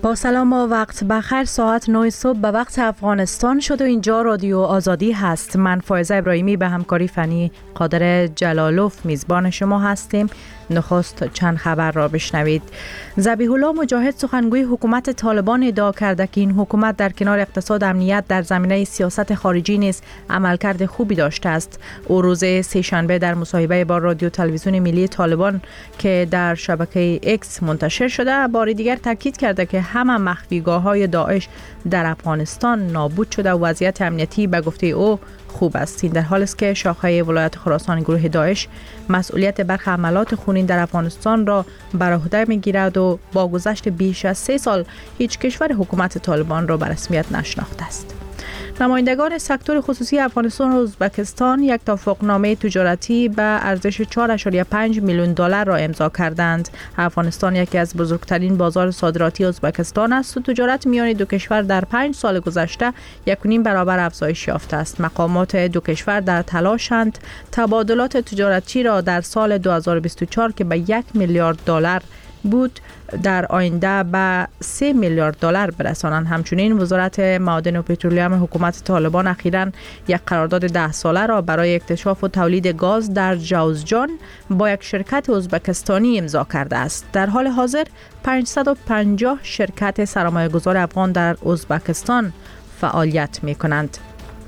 با سلام و وقت بخیر. ساعت 9 صبح به وقت افغانستان شد و اینجا رادیو آزادی هست. من فائزه ابراهیمی به همکاری فنی قادر جلالوف میزبان شما هستیم. نخست چند خبر را بشنوید. ذبیح الله مجاهد سخنگوی حکومت طالبان ادعا کرده که این حکومت در کنار اقتصاد امنیت در زمینه سیاست خارجی نیز عملکرد خوبی داشته است. او روز سه‌شنبه در مصاحبه با رادیو تلویزیون ملی طالبان که در شبکه ایکس منتشر شده بار دیگر تاکید کرده که همه مخفیگاه‌های داعش در افغانستان نابود شده و وضعیت امنیتی به گفته او خوب است. این در حالی است که شاخه ولایت خراسان گروه داعش مسئولیت برخی عملات خونین در افغانستان را بر عهده می‌گیرد و با گذشت بیش از 3 سال هیچ کشور حکومت طالبان را به رسمیت نشناخته است. نمایندگان سکتور خصوصی افغانستان و ازبکستان یک توافقنامه تجارتی به ارزش 4.5 میلیون دلار را امضا کردند. افغانستان یکی از بزرگترین بازار صادراتی ازبکستان است و تجارت میان دو کشور در 5 سال گذشته 1.5 برابر افزایش یافته است. مقامات دو کشور در تلاشند تبادلات تجارتی را در سال 2024 که به 1 میلیارد دلار بود در آینده به 3 میلیارد دلار برسانند. همچنین وزارت معادن و پترولیوم حکومت طالبان اخیراً یک قرارداد 10 ساله را برای اکتشاف و تولید گاز در جوزجان با یک شرکت ازبکستانی امضا کرده است. در حال حاضر 550 شرکت سرمایه‌گذار افغان در ازبکستان فعالیت می‌کنند.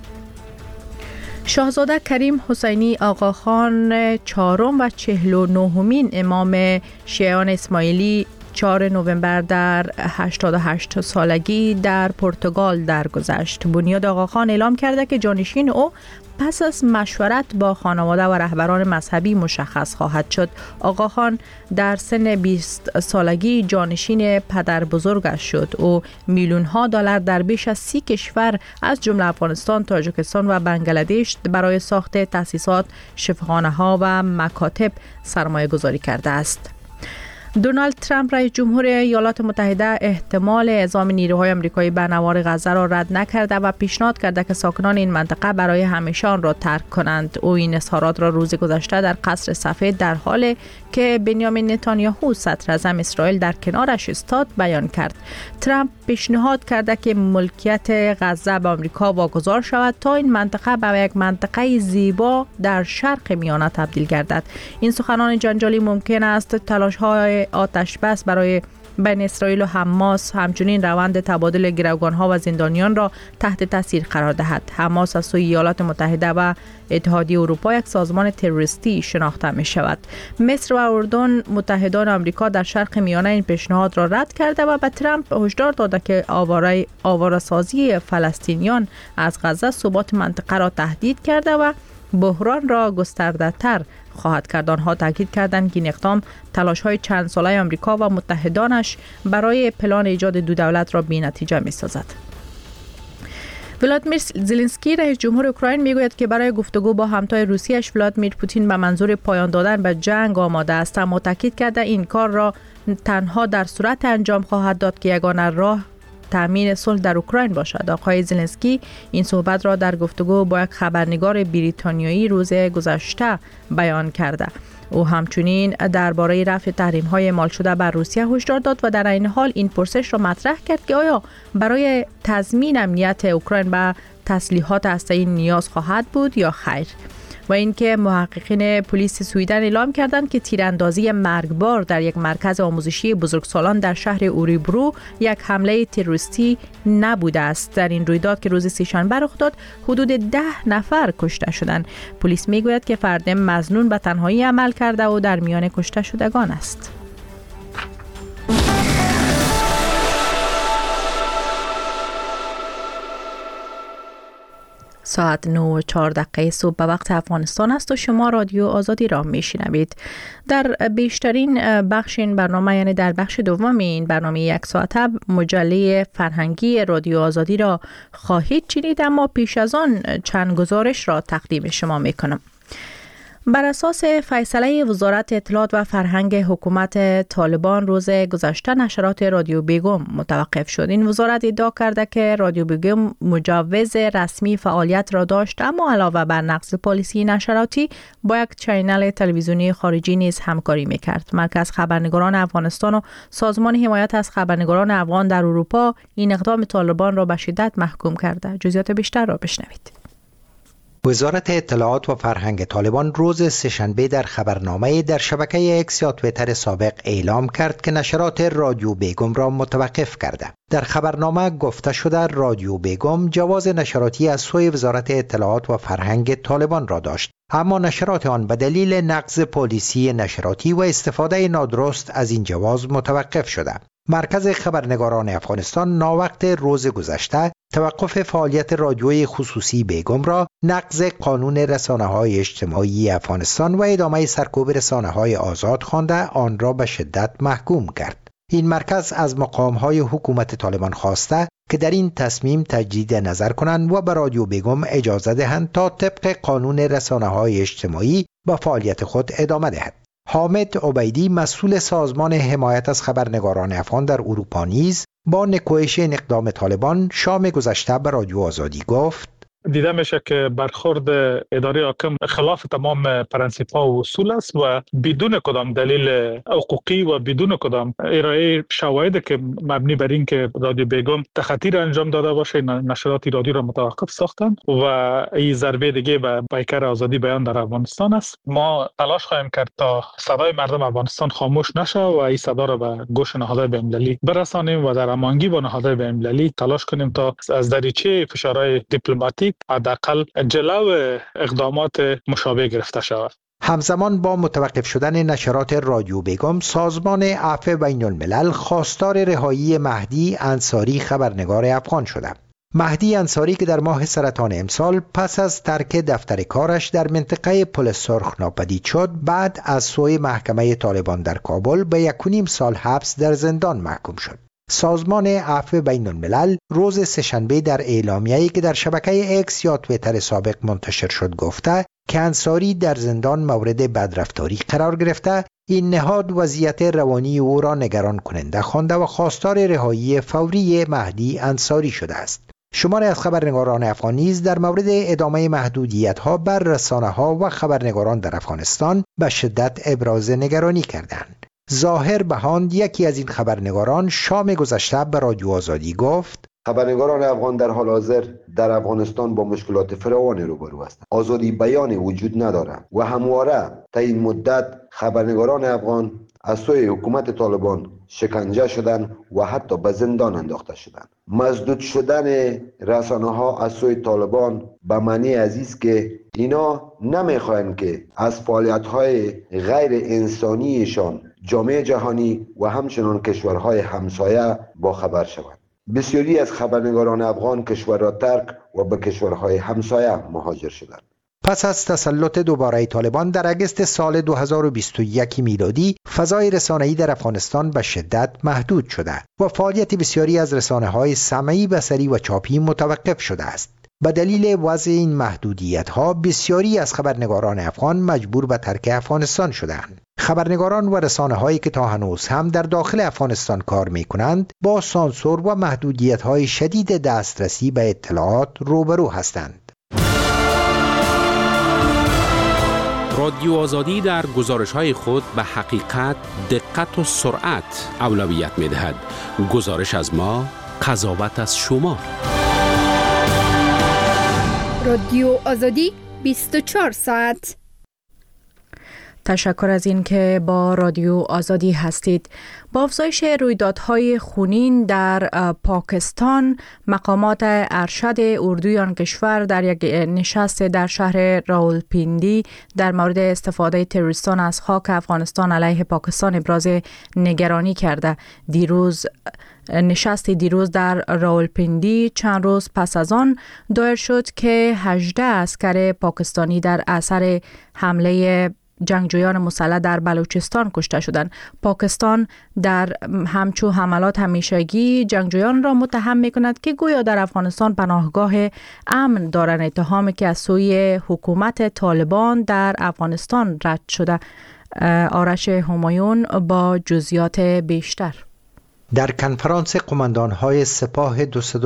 شاهزاده کریم حسینی آقاخان چهارم و 49مین امام شیعیان اسماعیلی 4 نوامبر در 88 سالگی در پرتغال درگذشت. بنیاد آقاخان اعلام کرده که جانشین او پس از مشورت با خانواده و رهبران مذهبی مشخص خواهد شد. آقاخان در سن 20 سالگی جانشین پدر بزرگش شد. او میلیون ها دلار در بیش از 30 کشور از جمله افغانستان، تاجیکستان و بنگلادش برای ساخت تأسیسات، شفاخانه ها و مکاتب سرمایه گذاری کرده است. دونالد ترامپ رئیس جمهور ایالات متحده احتمال اعزام نیروهای آمریکایی به نوار غزه را رد نکرده و پیشنهاد کرده که ساکنان این منطقه برای همیشه آن را ترک کنند. او این اظهارات را روز گذشته در قصر سفید در حالی که بنیامین نتانیاهو صدراعظم اسرائیل در کنارش ایستاد بیان کرد. ترامپ پیشنهاد کرده که ملکیت غزه به آمریکا واگذار شود تا این منطقه به یک منطقه زیبا در شرق میانه تبدیل گردد. این سخنان جنجالی ممکن است تلاش‌های آتش بس برای بین اسرائیل و حماس همچنین روند تبادل گروگان‌ها و زندانیان را تحت تاثیر قرار دهد. حماس از سوی ایالات متحده و اتحادیه اروپا یک سازمان تروریستی شناخته می شود. مصر و اردن متحدان آمریکا در شرق میانه این پیشنهاد را رد کرده و به ترامپ هشدار داده که آواره‌سازی فلسطینیان از غزه ثبات منطقه را تهدید کرده و بحران را گسترده‌تر خواهد کرد. آنها تاکید کردند که این اقدام تلاش‌های چند ساله آمریکا و متحدانش برای پلان ایجاد دو دولت را بی‌نتیجه می‌سازد. ولادیمیر زلنسکی رئیس جمهور اوکراین میگوید که برای گفتگو با همتای روسیه‌اش ولادیمیر پوتین به منظور پایان دادن به جنگ آماده است، اما تاکید کرده این کار را تنها در صورت انجام خواهد داد که یگانه راه تامین صلح در اوکراین باشد. آقای زلنسکی این صحبت را در گفتگو با یک خبرنگار بریتانیایی روز گذشته بیان کرده. او همچنین درباره رفع تحریم‌های اعمال شده بر روسیه هشدار داد و در این حال این پرسش را مطرح کرد که آیا برای تضمین امنیت اوکراین به تسلیحات هسته‌ای نیاز خواهد بود یا خیر. و اینکه محققین پلیس سوئیدن اعلام کردند که تیراندازی مرگبار در یک مرکز آموزشی بزرگسالان در شهر اوریبرو یک حمله تروریستی نبوده است. در این رویداد که روز سه‌شنبه رخ داد حدود 10 نفر کشته شدند. پلیس میگوید که فرد مظنون به تنهایی عمل کرده و در میان کشته شدگان است. ساعت 9:04 صبح به وقت افغانستان است و شما رادیو آزادی را میشنوید. در بیشترین بخش این برنامه، یعنی در بخش دوم این برنامه یک ساعته، مجله فرهنگی رادیو آزادی را خواهید شنید، اما پیش از آن چند گزارش را تقدیم شما میکنم. بر اساس فیصله وزارت اطلاعات و فرهنگ حکومت طالبان روز گذشته نشرات رادیو بیگم متوقف شد. این وزارت ادعا کرده که رادیو بیگم مجوز رسمی فعالیت را داشت، اما علاوه بر نقض پالیسی نشراتی با یک چینل تلویزیونی خارجی نیز همکاری میکرد. مرکز خبرنگاران افغانستان و سازمان حمایت از خبرنگاران افغان در اروپا این اقدام طالبان را به شدت محکوم کرده. جزئیات بیشتر را بشنوید. وزارت اطلاعات و فرهنگ طالبان روز سه‌شنبه در خبرنامه در شبکه اکس یا توییتر سابق اعلام کرد که نشرات رادیو بیگم را متوقف کرده. در خبرنامه گفته شده رادیو بیگم جواز نشراتی از سوی وزارت اطلاعات و فرهنگ طالبان را داشت، اما نشرات آن به دلیل نقض پالیسی نشراتی و استفاده نادرست از این جواز متوقف شده. مرکز خبرنگاران افغانستان ناوقت روز گذشته توقف فعالیت رادیوی خصوصی بیگم را نقض قانون رسانه‌های اجتماعی افغانستان و ادامه سرکوب رسانه‌های آزاد خوانده آن را به شدت محکوم کرد. این مرکز از مقام‌های حکومت طالبان خواسته که در این تصمیم تجدید نظر کنند و به رادیو بیگم اجازه دهند تا طبق قانون رسانه‌های اجتماعی با فعالیت خود ادامه دهد. حامد عبیدی مسئول سازمان حمایت از خبرنگاران افغان در اروپا نیز با نکوهش این اقدام طالبان شام گذشته به رادیو آزادی گفت: دیده میشه که برخورد اداره حاکم خلاف تمام پرنسیپ‌ها و اصول است و بدون کدام دلیل حقوقی و بدون کدام ارائه شواهد که مبنی بر این که رادیو بیگم تخطی انجام داده باشه نشرات رادیو را متوقف ساختن و این ضربه دیگه به پیکر آزادی بیان در افغانستان است. ما تلاش خواهیم کرد تا صدای مردم افغانستان خاموش نشه و این صدا را به گوش نهادهای بین‌المللی برسانیم و در هماهنگی با نهادهای بین‌المللی تلاش کنیم تا از دریچه فشارهای دیپلماتیک حداقل جلو اقدامات مشابه گرفته شود. همزمان با متوقف شدن نشرات رادیو بیگم، سازمان عفو بین الملل خواستار رهایی مهدی انصاری خبرنگار افغان شده. مهدی انصاری که در ماه سرطان امسال پس از ترک دفتر کارش در منطقه پل سرخ ناپدید شد، بعد از سوی محکمه طالبان در کابل به 1.5 سال حبس در زندان محکوم شد. سازمان عفو بین الملل روز سه‌شنبه در اعلامیه‌ای که در شبکه اکس یا توییتر سابق منتشر شد گفته که انصاری در زندان مورد بدرفتاری قرار گرفته، این نهاد وضعیت روانی او را نگران کننده خوانده و خواستار رهایی فوری مهدی انصاری شده است. شماری از خبرنگاران افغان نیز در مورد ادامه محدودیت‌ها بر رسانه‌ها و خبرنگاران در افغانستان به شدت ابراز نگرانی کردند. ظاهر بهاند یکی از این خبرنگاران شام گذشته به رادیو آزادی گفت: خبرنگاران افغان در حال حاضر در افغانستان با مشکلات فراوانی روبرو هستند. آزادی بیان وجود ندارد و همواره تا این مدت خبرنگاران افغان از سوی حکومت طالبان شکنجه شدند و حتی به زندان انداخته شدند. مسدود شدن رسانه‌ها از سوی طالبان به معنی است که اینا نمیخواهند که از فعالیت‌های غیر انسانیشان جامعه جهانی و همچنان کشورهای همسایه با خبر شوند. بسیاری از خبرنگاران افغان کشور را ترک و به کشورهای همسایه مهاجر شدند. پس از تسلط دوباره طالبان در اگست سال 2021 میلادی، فضای رسانه‌ای در افغانستان به شدت محدود شده و فعالیت بسیاری از رسانه‌های سمعی، بصری و چاپی متوقف شده است. به دلیل وضع این محدودیت‌ها بسیاری از خبرنگاران افغان مجبور به ترک افغانستان شدند. خبرنگاران و رسانه‌هایی که تا هنوز هم در داخل افغانستان کار می‌کنند با سانسور و محدودیت‌های شدید دسترسی به اطلاعات روبرو هستند. رادیو آزادی در گزارش‌های خود به حقیقت، دقت و سرعت اولویت می‌دهد. گزارش از ما، قضاوت از شما. رادیو آزادی 24 ساعت. تشکر از این که با رادیو آزادی هستید. با افزایش رویدادهای خونین در پاکستان، مقامات ارشد اردوی آن کشور در یک نشست در شهر راولپیندی در مورد استفاده تروریستان از خاک افغانستان علیه پاکستان ابراز نگرانی کرده. نشست دیروز در راولپیندی چند روز پس از آن دایر شد که 18 عسکر پاکستانی در اثر حمله جنگجویان مسلح در بلوچستان کشته شدند. پاکستان در همچو حملات همیشگی جنگجویان را متهم می‌کند که گویا در افغانستان پناهگاه امن دارند، اتهامی که از سوی حکومت طالبان در افغانستان رد شده. آرش همایون با جزئیات بیشتر. در کنفرانس قماندان‌های سپاه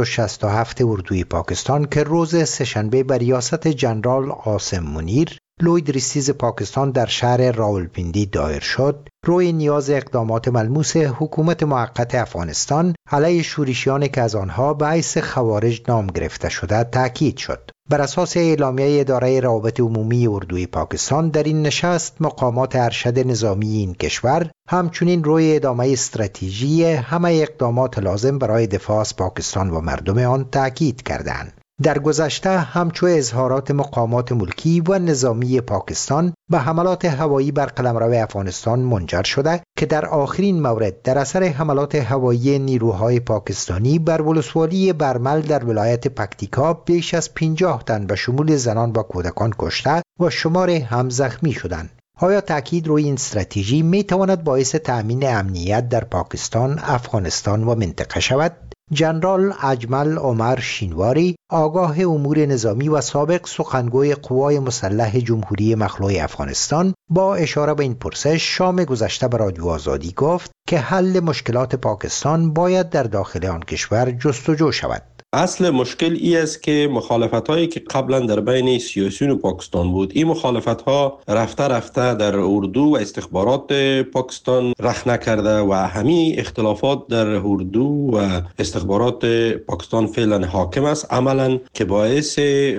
267 اردوی پاکستان که روز سه‌شنبه بر ریاست جنرال قاسم منیر لوید ریسیز پاکستان در شهر راولپیندی دایر شد، روی نیاز اقدامات ملموس حکومت موقت افغانستان علیه شورشیانی که از آنها به حیث خوارج نام گرفته شده تاکید شد. بر اساس اعلامیه اداره روابط عمومی اردوی پاکستان، در این نشست مقامات ارشد نظامی این کشور همچنین روی ادامه استراتژی همه اقدامات لازم برای دفاع از پاکستان و مردم آن تاکید کردند. در گذشته همچو اظهارات مقامات ملکی و نظامی پاکستان به حملات هوایی بر قلمرو افغانستان منجر شده که در آخرین مورد در اثر حملات هوایی نیروهای پاکستانی بر ولسوالی برمل در ولایت پکتیکا بیش از 50 تن به شمول زنان و کودکان کشته و شمار هم زخمی شدند. آیا تأکید روی این استراتژی می تواند باعث تأمین امنیت در پاکستان، افغانستان و منطقه شود؟ جنرال اجمل عمر شینواری، آگاه امور نظامی و سابق سخنگوی قوای مسلح جمهوری مخلوع افغانستان، با اشاره به این پرسش شام گذشته به رادیو آزادی گفت که حل مشکلات پاکستان باید در داخل آن کشور جستجو شود. اصل مشکل ای است که مخالفت‌هایی که قبلا در بین سیاسیون پاکستان بود، این مخالفت‌ها رفته در اردو و استخبارات پاکستان رخ نکرده و همین اختلافات در اردو و استخبارات پاکستان فعلا حاکم است، عملاً که باعث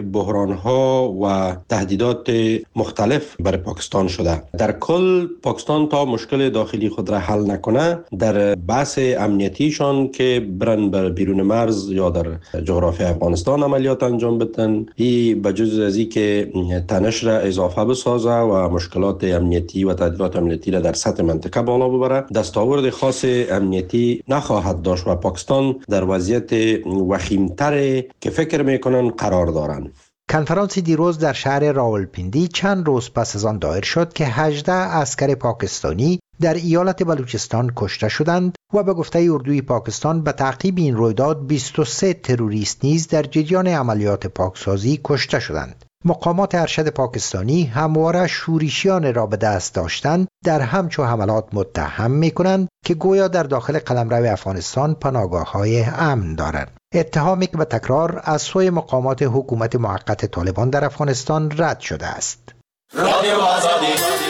بحران‌ها و تهدیدات مختلف بر پاکستان شده. در کل پاکستان تا مشکل داخلی خود را حل نکنه، در بحث امنیتیشان که برن بر بیرون مرز یا در جغرافی افغانستان عملیات انجام بدن، این بجز از این که تنش را اضافه بسازه و مشکلات امنیتی و تهدیدات امنیتی را در سطح منطقه بالا ببره، دستاورد خاص امنیتی نخواهد داشت و پاکستان در وضعیت وخیمتر که فکر میکنن قرار دارند. کنفرانس دیروز در شهر راولپیندی چند روز پس از آن دایر شد که 18 عسکر پاکستانی در ایالت بلوچستان کشته شدند و به گفته اردوی پاکستان به تعقیب این رویداد 23 تروریست نیز در جریان عملیات پاکسازی کشته شدند. مقامات ارشد پاکستانی همواره شورشیان را به دست داشتن در همچو حملات متهم می‌کنند که گویا در داخل قلمرو افغانستان پناهگاه‌های امن دارند. اتهامی که به تکرار از سوی مقامات حکومت موقت طالبان در افغانستان رد شده است. رادیو آزادی.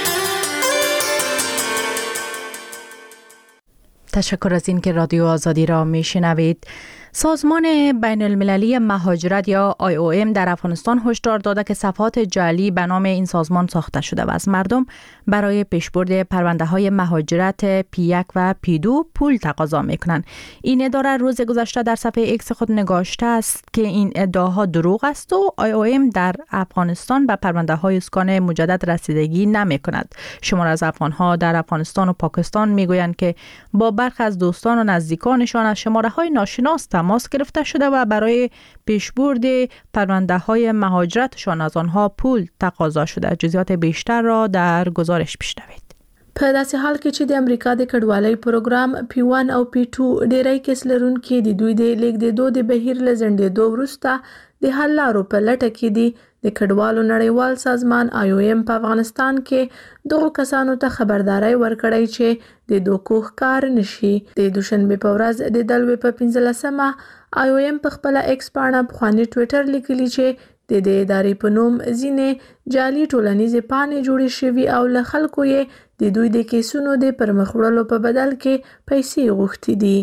تشکر از این که رادیو آزادی را میشنوید. سازمان بین المللی مهاجرت یا IOM در افغانستان هشدار داده که صفحات جعلی به نام این سازمان ساخته شده و از مردم برای پیشبرد پرونده‌های مهاجرت P1 و P2 پول تقاضا می‌کنند. این اداره روز گذشته در صفحه ایکس خود نگاشته است که این ادعاها دروغ است و IOM در افغانستان به پرونده‌های اسکان مجدد رسیدگی نمی‌کند. شمار از افغان‌ها در افغانستان و پاکستان می‌گویند که با برخی از دوستان و نزدیکانشان از شماره‌های ناشناس تماس گرفته شده و برای پیشبرد پرونده‌های مهاجرتشان از آنها پول تقاضا شده. جزئیات بیشتر را در گزارش بشنوید. په داسې حال کې چې د امریکا د کډوالۍ پروګرام P1 او P2 ډیری کیس لرونکي د دوی د لیږدېدو د بهیر له ځنډېدو وروسته د حل لارو په لټه کې دي. د کډوالو نړیوال سازمان IOM په افغانستان کې دغو کسانو ته خبرداري ورکړی چې د دوکو ښکار نشي. د دوشنبه په ورځ د دلوي په 15مه IOM په خپل ایکس پاڼه بخواني ټوئیټر لیکلی چې د دې ادارې په نوم ځینې جعلي ټولنیزې پاڼې جوړې شوي او له خلکو یې د دوی د کیسونو د پرمخ وړلو په بدل کې پیسې غوښتي دي.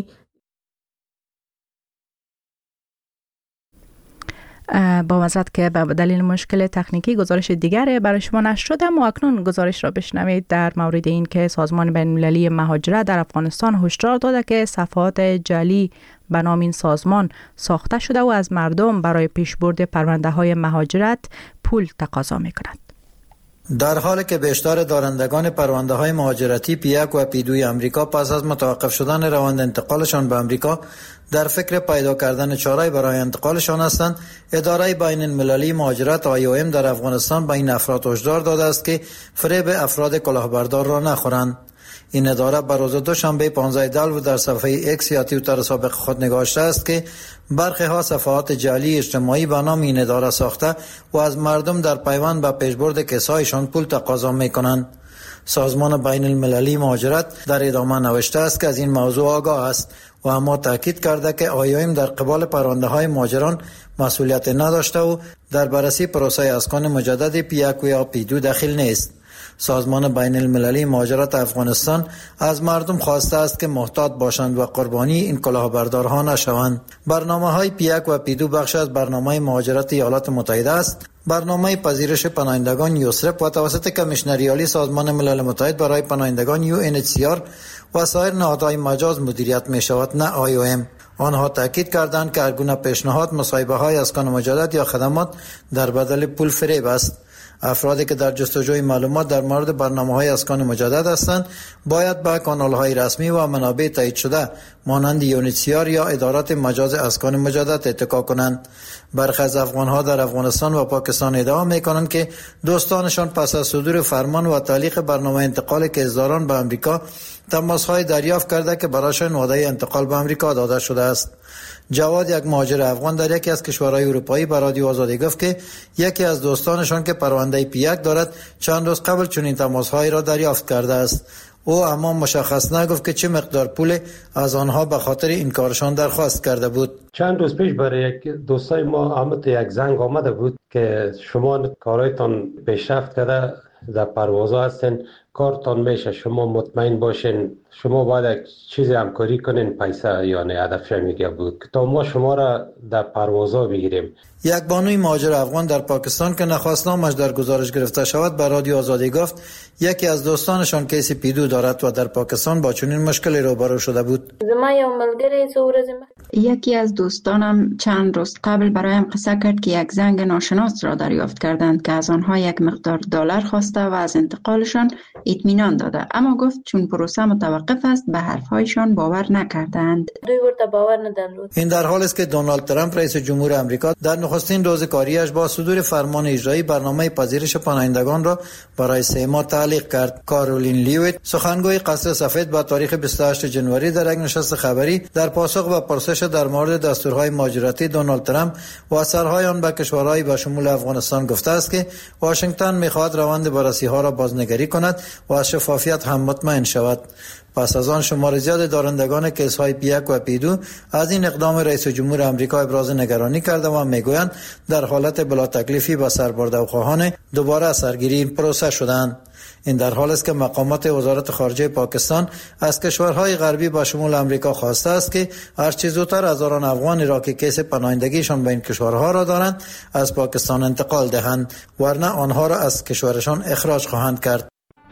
با معذرت که به دلیل مشکل تکنیکی گزارش دیگر برای شما نشر شد، اما اکنون گزارش را بشنوید در مورد این که سازمان بین المللی مهاجرت در افغانستان هشدار داده که صفحات جعلی به نام این سازمان ساخته شده و از مردم برای پیشبرد پرونده‌های مهاجرت پول تقاضا می‌کند. در حالی که بیشتر دارندگان پرونده های مهاجرتی P1 و P2 امریکا پس از متوقف شدن روند انتقالشان به امریکا در فکر پیدا کردن چاره‌ای برای انتقالشان هستند، اداره بین المللی مهاجرت IOM در افغانستان به این افراد هشدار داده است که فریب افراد کلاهبردار را نخورند. این اداره بر روز دوشنبه 15 دلو در صفحه ایکس یا توییتر سابق خود نگاشته است که برخی ها صفحات جعلی اجتماعی به نام این اداره ساخته و از مردم در پیوند به پیشبرد کیس‌هایشان پول تقاضا می‌کنند. سازمان بین المللی مهاجرت در ادامه نوشته است که از این موضوع آگاه است و اما تاکید کرده که IOM در قبال پرونده‌های مهاجران مسئولیت نداشته و در بررسی پروسه اسکان مجدد P1 یا P2 دخیل نیست. سازمان بین المللی مهاجرت افغانستان از مردم خواسته است که محتاط باشند و قربانی این کلاهبردارها نشوند. برنامه‌های P1 و P2 بخش از برنامه مهاجرت ایالات متحده است. برنامه پذیرش پناهندگان یوسرپ و توسط کمیشنری عالی سازمان ملل متحد برای پناهندگان UNHCR و سایر نهادهای مجاز مدیریت می شود، نه IOM. آنها تاکید کردند که هر گونه پیشنهاد مصاحبه‌های اسکان مجدد یا خدمات در بدل پول فریب است. افرادی که در جستجوی معلومات در مورد برنامه‌های اسکان مجدد هستند باید به کانال‌های رسمی و منابع تایید شده مانند UNHCR یا ادارات مجاز اسکان مجدد اتکا کنند. برخی از افغان‌ها در افغانستان و پاکستان ادعا می‌کنند که دوستانشان پس از صدور فرمان و تعلیق برنامه انتقال کیسداران به امریکا تماس‌های دریافت کرده که برایشان وعده انتقال به امریکا داده شده است. جواد، یک مهاجر افغان در یکی از کشورهای اروپایی، به رادیو آزادی گفت که یکی از دوستانشان که پرونده P1 دارد چند روز قبل چنین تماس‌هایی را دریافت کرده است. او اما مشخص نگفت که چه مقدار پول از آنها به خاطر این کارشان درخواست کرده بود. چند روز پیش برای یک دوستای ما آمد یک زنگ آمده بود که شما کارایتان پیشرفت کرده، در پروازها هستین، کارتان میشه، شما مطمئن باشین، شما باید چیزی همکاری کنین، پیسه یا نه هدفش میگه بود که تا ما شما را در پروازها بگیریم. یک بانوی مهاجر افغان در پاکستان که نخواست نامش در گزارش گرفته شود به رادیو آزادی گفت یکی از دوستانشان کیس P2 دارد و در پاکستان با چنین مشکلی روبرو شده بود. یکی از دوستانم چند روز قبل برایم قصه کرد که یک زنگ ناشناس را دریافت کردند که از آنها یک مقدار دلار خواسته و از انتقالشان اطمینان داده، اما گفت چون پروسه متوقف است به حرفهایشان باور نکردند. این در حالی است که دونالد ترامپ رئیس جمهور آمریکا در نخستین روز کاریش با صدور فرمان اجرایی برنامه پذیرش پناهندگان را برای 3 ماه تعلیق کرد. کارولین لیویت، سخنگوی قصر سفید، با تاریخ 28 جنوری در یک نشست خبری در پاسخ به پرسش در مورد دستورهای مهاجرتی دونالد ترامپ و اثرهای آن به کشورهای به شمول افغانستان گفته است که واشنگتن می‌خواهد روند بررسی‌ها را بازنگری کند و از شفافیت هم مطمئن شود. پس از آن شمار زیاد دارندگان کیس‌های P1 و P2 از این اقدام رئیس جمهور آمریکا ابراز نگرانی کرده و میگویند در حالت بلا تکلیفی به سر برده و خواهان دوباره سرگیری این پروسه شدند. این در حالی است که مقامات وزارت خارجه پاکستان از کشورهای غربی به شمول آمریکا خواسته است که هر چه زودتر هزاران افغانی را که کیس پناهندگیشان به این کشورها را دارند از پاکستان انتقال دهند، ورنه آنها را از کشورشان اخراج خواهند کرد.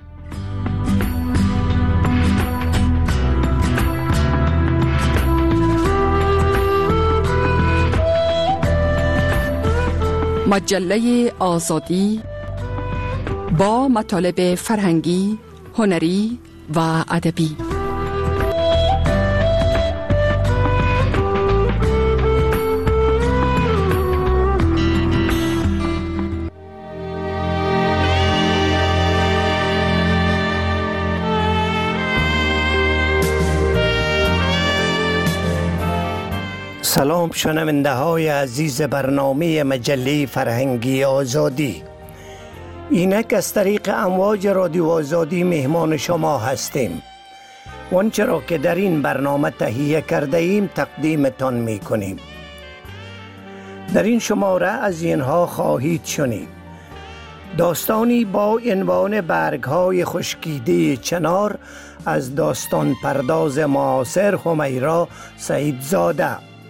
مجله آزادی با مطالب فرهنگی، هنری و ادبی. سلام شنونده های عزیز برنامه مجله فرهنگی آزادی. اینک از طریق امواج رادیو آزادی مهمان شما هستیم. آنچه را که در این برنامه تهیه کرده ایم تقدیمتان می کنیم. در این شماره از اینها خواهید شنید: داستانی با عنوان برگ‌های خشکیده چنار از داستان پرداز معاصر همیرا سعیدزاده.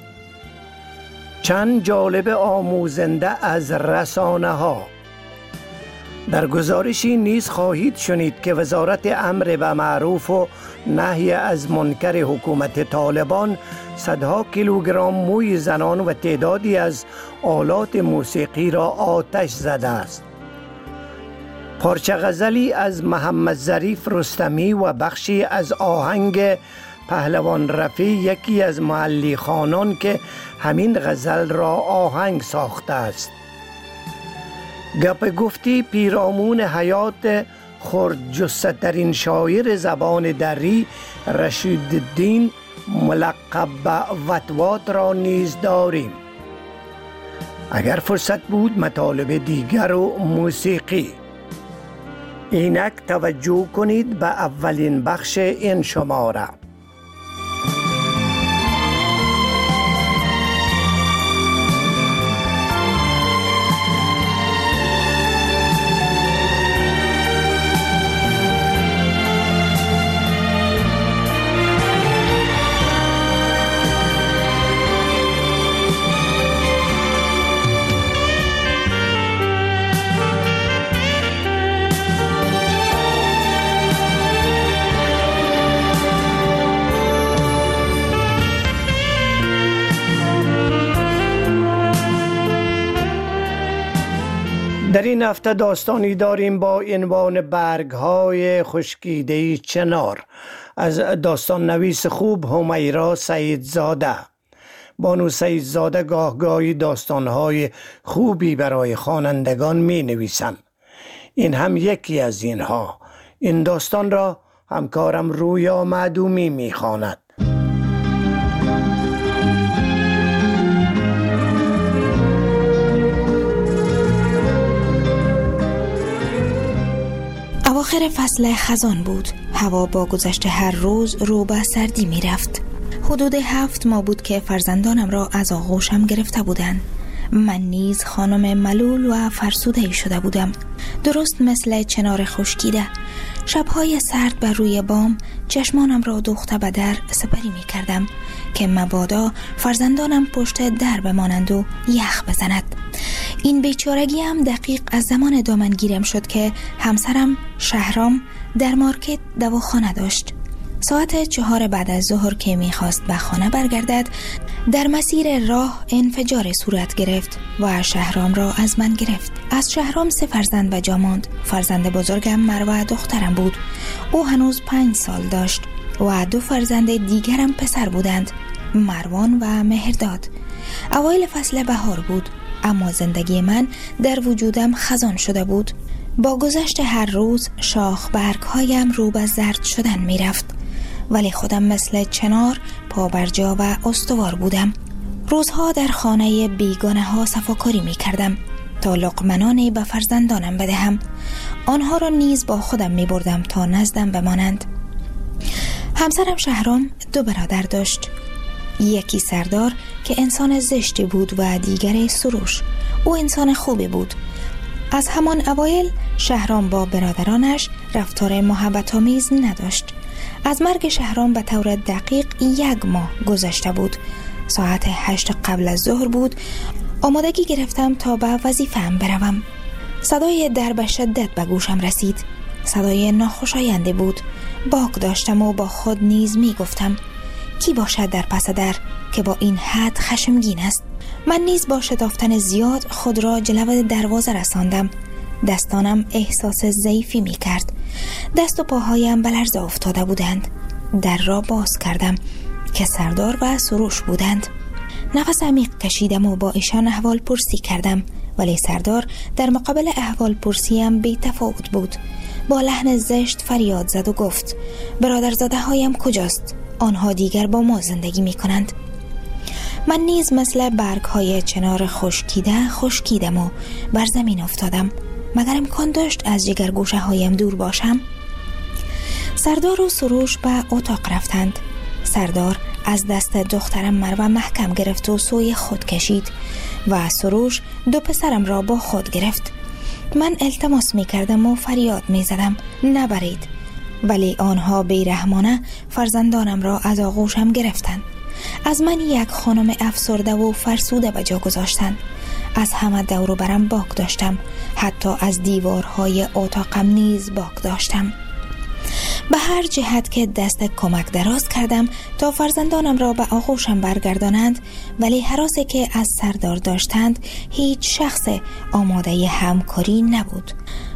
چند جالب آموزنده از رسانه ها. در گزارشی نیز خواهید شنید که وزارت امر به معروف و نهی از منکر حکومت طالبان صدها کیلوگرم موی زنان و تعدادی از آلات موسیقی را آتش زده است. پارچه غزلی از محمد ظریف رستمی و بخشی از آهنگ پهلوان رفیع، یکی از محلی خوانان که همین غزل را آهنگ ساخته است. گپ گفتی پیرامون حیات خردجثه ترین شاعر زبان دری رشیدالدین ملقب به وطوات را نیز داریم. اگر فرصت بود مطالب دیگر و موسیقی. اینک توجه کنید به اولین بخش این شماره. در این هفته داستانی داریم با عنوان برگ‌های خشکیده چنار از داستان نویس خوب همیرا سعیدزاده. بانو سعیدزاده گاهگاهی داستان‌های خوبی برای خوانندگان می‌نویسند. این هم یکی از اینها. این داستان را همکارم رویا معدومی می‌خواند. آخر فصل خزان بود. هوا با گذشت هر روز رو به سردی می رفت. حدود 7 ماه بود که فرزندانم را از آغوشم گرفته بودند. من نیز خانم ملول و فرسوده شده بودم، درست مثل چنار خشکیده. شبهای سرد بر روی بام چشمانم را دوخته به در سپری می کردم که مبادا فرزندانم پشت در بمانند و یخ بزند. این بیچارگی هم دقیق از زمان دامنگیرم شد که همسرم شهرام در مارکت دواخانه داشت. ساعت 4 بعد از ظهر که میخواست به خانه برگردد، در مسیر راه انفجار صورت گرفت و شهرام را از من گرفت. از شهرام 3 فرزند به جا ماند. فرزند بزرگم مروه دخترم بود. او هنوز 5 سال داشت و 2 فرزند دیگرم پسر بودند، مروان و مهرداد. اوایل فصل بهار بود، اما زندگی من در وجودم خزان شده بود. با گذشت هر روز شاخ برگ‌هایم رو به زرد شدن می رفت، ولی خودم مثل چنار پابرجا و استوار بودم. روزها در خانه بیگانه ها صفاکاری می کردم تا لقمنانی به فرزندانم بدهم. آنها را نیز با خودم می بردم تا نزدم بمانند. همسرم شهرام 2 برادر داشت. یکی سردار که انسان زشتی بود و دیگر سروش. او انسان خوبی بود. از همان اوایل شهرام با برادرانش رفتار محبت‌آمیز نداشت. از مرگ شهرام به طور دقیق 1 ماه گذشته بود. ساعت 8 قبل از ظهر بود. آمادگی گرفتم تا به وظیفه‌ام بروم. صدای در به شدت به گوشم رسید. صدای ناخوشایندی بود. باک داشتم و با خود نیز می گفتم کی باشد در پس در که با این حد خشمگین است. من نیز با شتافتن زیاد خود را جلو دروازه رساندم. دستانم احساس ضعیفی می کرد. دست و پاهایم به لرزه افتاده بودند. در را باز کردم که سردار و سروش بودند. نفس عمیق کشیدم و با ایشان احوال پرسی کردم، ولی سردار در مقابل احوال پرسیم بی تفاوت بود. با لحن زشت فریاد زد و گفت برادرزاده هایم کجاست؟ آنها دیگر با ما زندگی می کنند. من نیز مثل برگ های چنار خشکیدم و بر زمین افتادم. مگر امکان داشت از جگر گوشه هایم دور باشم؟ سردار و سروش به اتاق رفتند. سردار از دست دخترم مروه محکم گرفت و سوی خود کشید و سروش 2 پسرم را با خود گرفت. من التماس می کردم و فریاد می زدم نبرید، ولی آنها بیرحمانه فرزندانم را از آغوشم گرفتند. از من یک خانم افسرده و فرسوده به جا گذاشتند. از همه دور و برم باک داشتم. حتی از دیوارهای اتاقم نیز باک داشتم. به هر جهت که دست کمک دراز کردم تا فرزندانم را به آغوشم برگردانند، ولی هراسی که از سردار داشتند هیچ شخص آماده همکاری نبود.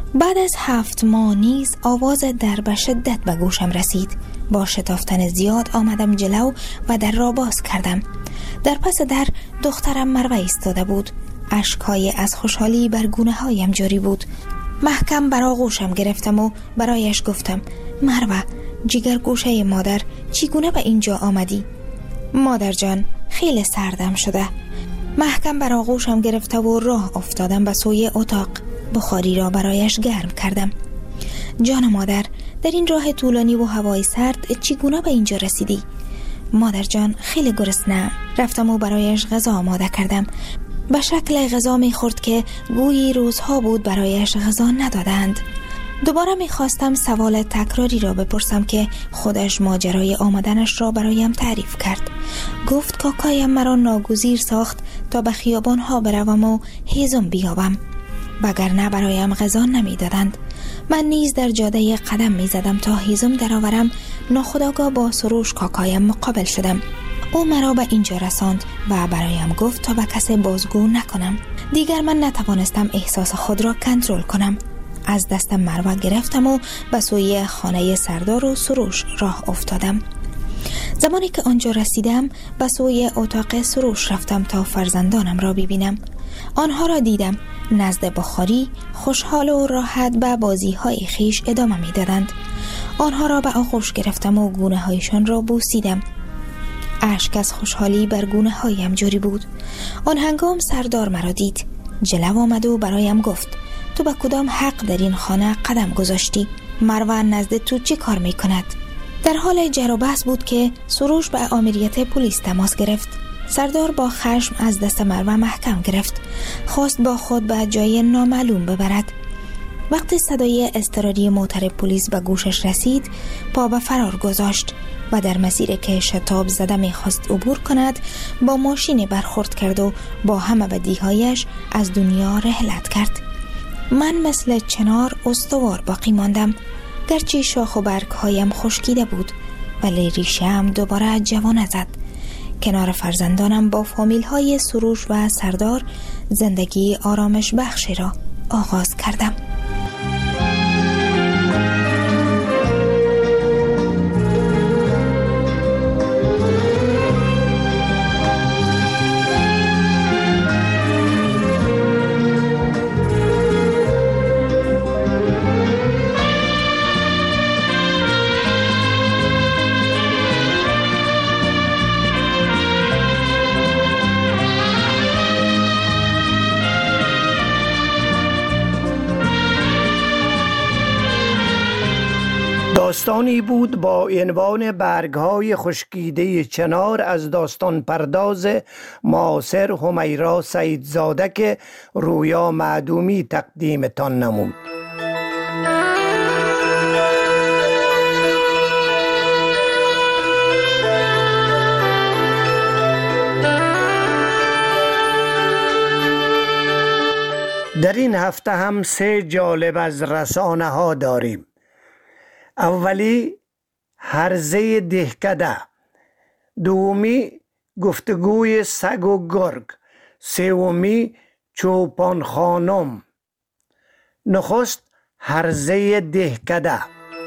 بعد از 7 ماه نیز آواز در به شدت به گوشم رسید. با شتافتن زیاد آمدم جلو و در را باز کردم. در پس در دخترم مروه ایستاده بود. اشک‌های از خوشحالی بر گونه‌هایم جاری بود. محکم بر آغوشم گرفتم و برایش گفتم: مروه، جگر گوشه مادر، چگونه به اینجا آمدی؟ مادر جان، خیلی سردم شده. محکم بر آغوشم گرفته و راه افتادم به سوی اتاق. بخاری را برایش گرم کردم. جان مادر، در این راه طولانی و هوای سرد چگونه به اینجا رسیدی؟ مادر جان، خیلی گرسنه‌ام. رفتم و برایش غذا آماده کردم. به شکل غذا می خورد که گویی روزها بود برایش غذا ندادند. دوباره می خواستم سوال تکراری را بپرسم که خودش ماجرای آمدنش را برایم تعریف کرد. گفت کاکایم مرا ناگزیر ساخت تا به خیابان ها بروم و هیزم بیابم، وگرنه برایم غذا نمی دادند. من نیز در جاده قدم می زدم تا هیزم درآورم. ناخودآگاه با سروش کاکایم مقابل شدم. او مرا به اینجا رساند و برایم گفت تا به کسی بازگو نکنم. دیگر من نتوانستم احساس خود را کنترل کنم. از دست مروه گرفتم و به سوی خانه سردار و سروش راه افتادم. زمانی که آنجا رسیدم به سوی اتاق سروش رفتم تا فرزندانم را ببینم. آنها را دیدم نزد بخاری خوشحال و راحت به بازی های خیش ادامه می دادند. آنها را به آغوش گرفتم و گونه هایشان را بوسیدم. اشک از خوشحالی بر گونه هایم جاری بود. آن هنگام سردار مرا دید. جلو آمد و برایم گفت: تو به کدام حق در این خانه قدم گذاشتی؟ مروه نزد تو چه کار می کند؟ در حال جر و بحث بود که سروش به آمریت پلیس تماس گرفت. سردار با خشم از دست مروه محکم گرفت. خواست با خود به جای نامعلوم ببرد. وقتی صدای اضطراری موتر پلیس به گوشش رسید، پا به فرار گذاشت و در مسیری که شتاب زده می‌خواست عبور کند با ماشین برخورد کرد و با همه بدیهایش از دنیا رحلت کرد. من مثل چنار استوار باقی ماندم. گرچه شاخ و برگ هایم خشکیده بود ولی ریشه‌ام دوباره جوانه زد. کنار فرزندانم با فامیل های سروش و سردار زندگی آرامش بخشی را آغاز کردم. داستانی بود با عنوان برگ‌های خشکیده چنار از داستان پرداز معاصر همیرا سیدزاده که رویا معدومی تقدیمتان نمود. در این هفته هم 3 جالب از رسانه ها داریم. اولی هرزه دهکده، دومی گفتگوی سگ و گرگ، سومی چوپان خانم. نخست هرزه دهکده.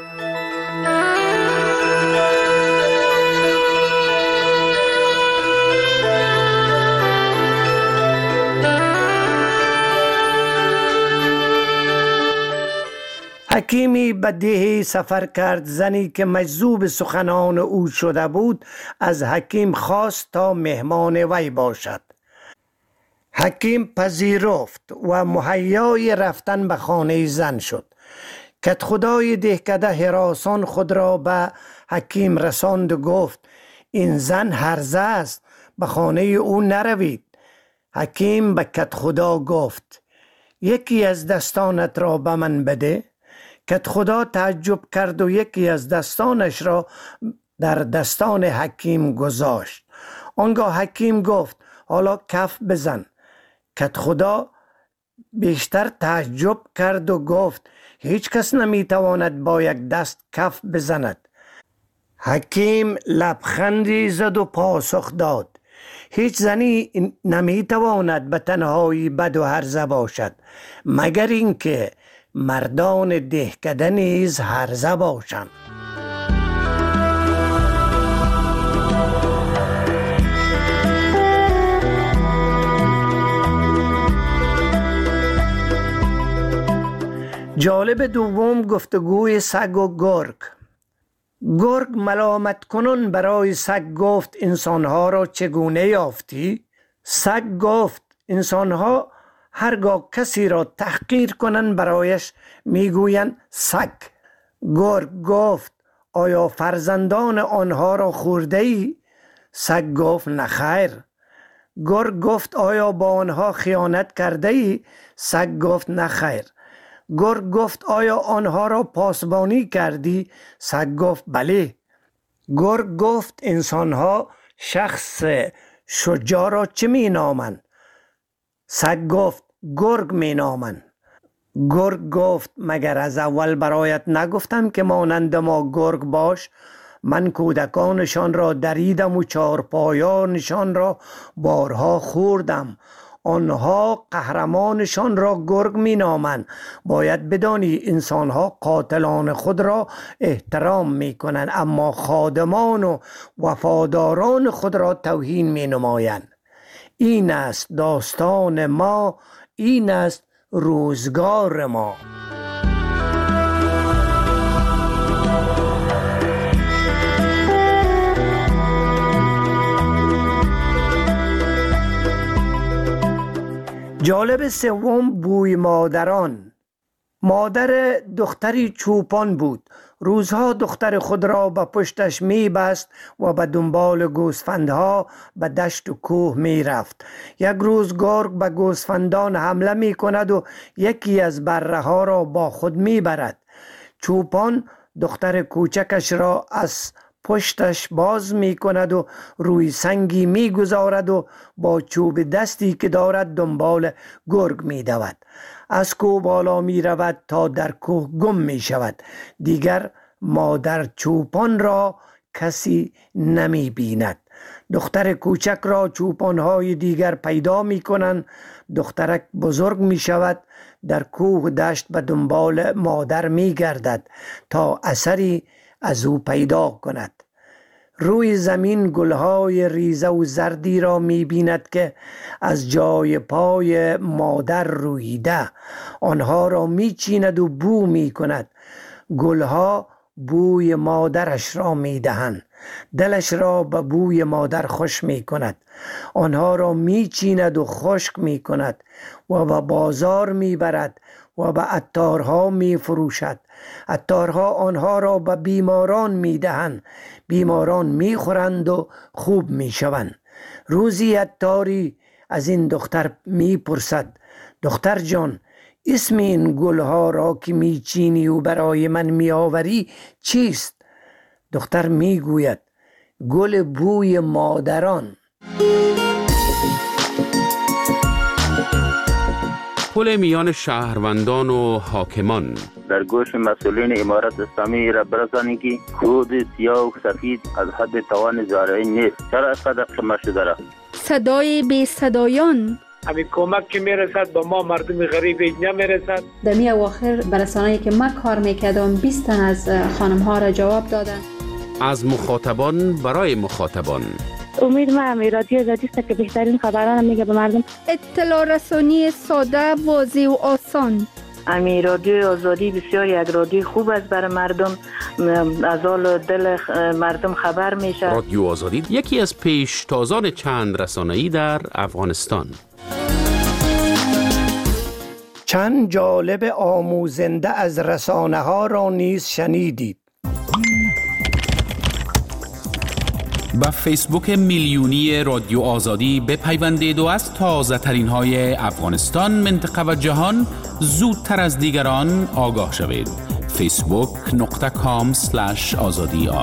حکیمی به دهی سفر کرد. زنی که مجذوب سخنان او شده بود از حکیم خواست تا مهمان وی باشد. حکیم پذیرفت و مهیای رفتن به خانه زن شد. کدخدای دهکده هراسان خود را به حکیم رساند و گفت: این زن هرزه است، به خانه او نروید. حکیم به کدخدا گفت: یکی از دستانت را به من بده. کدخدا تعجب کرد و یکی از دستانش را در دستان حکیم گذاشت. آنگاه حکیم گفت: حالا کف بزن. کدخدا بیشتر تعجب کرد و گفت: هیچ کس نمیتواند با یک دست کف بزند. حکیم لبخندی زد و پاسخ داد: هیچ زنی نمیتواند به تنهایی بد و هرزه باشد مگر اینکه مردان دهکده نیز هرزه باشند. جالب دوم گفتگوی سگ و گرگ. گرگ ملامت کنون برای سگ گفت انسانها را چگونه یافتی؟ سگ گفت انسانها هرگاه کسی را تحقیر کنند برایش میگویند سگ. گرگ گفت آیا فرزندان آنها را خورده ای؟ سگ گفت نخیر. گرگ گفت آیا با آنها خیانت کرده ای؟ سگ گفت نخیر. گرگ گفت آیا آنها را پاسبانی کردی؟ سگ گفت بله. گرگ گفت انسانها شخص شجاع را چه می نامند؟ سگ گفت گرگ می نامند. گرگ گفت مگر از اول برایت نگفتم که مانند ما گرگ باش؟ من کودکانشان را دریدم و چارپایانشان را بارها خوردم. آنها قهرمانشان را گرگ می نامند. باید بدانی انسانها قاتلان خود را احترام می کنند اما خادمان و وفاداران خود را توهین می نمایند. این است داستان ما، این است روزگار ما. جالب سوم بوی مادران. مادر دختری چوپان بود. روزها دختر خود را به پشتش می بست و به دنبال گوسفندها به دشت و کوه می رفت. یک روز گرگ به گوسفندان حمله می کند و یکی از بره ها را با خود می برد. چوپان دختر کوچکش را از پشتش باز می کند و روی سنگی می گذارد و با چوب دستی که دارد دنبال گرگ می دود. از کوه بالا می رود تا در کوه گم می شود. دیگر مادر چوپان را کسی نمی بیند. دختر کوچک را چوپانهای دیگر پیدا می کنند. دخترک بزرگ می شود. در کوه دشت به دنبال مادر می گردد تا اثری از او پیدا کند. روی زمین گلهای ریزه و زردی را می بیند که از جای پای مادر رویده. آنها را می چیند و بو می کند. گلها بوی مادرش را می دهند. دلش را به بوی مادر خوش می کند. آنها را می چیند و خشک می کند و به بازار می برد و به عطارها می فروشد. عطارها آنها را به بیماران می دهند. بیماران می خورند و خوب می شوند. روزی عطاری از این دختر می پرسد دختر جان اسم این گلها را که می چینی و برای من می آوری چیست؟ دختر می گوید گل بوی مادران. پل میان شهروندان و حاکمان. در گوش مسئولین امارت اسلامی را برسانی که خود سیاه و سفید از حد توان زارعی نیست. چرا اینقدر قمه شده را؟ صدای بی صدایان. همین کمک که میرسد با ما مردم غریب نمیرسد. در می اواخر برسانه‌ای که من کار میکردم 20 تن از خانم ها را جواب دادن. از مخاطبان برای مخاطبان. امید من رادیو آزادی است که بهترین خبران میگه به مردم. اطلاع رسانی ساده، واضح و آسان. امی رادیو آزادی بسیار یک رادیو خوب است برای مردم. از حال دل مردم خبر میشه. رادیو آزادی یکی از پیشتازان چند رسانه‌ای در افغانستان. چند جالب آموزنده از رسانه ها را نیز شنیدید. با فیسبوک میلیونی رادیو آزادی بپیوندید و از تازه ترین های افغانستان، منطقه و جهان زودتر از دیگران آگاه شوید. facebook.com/azadi.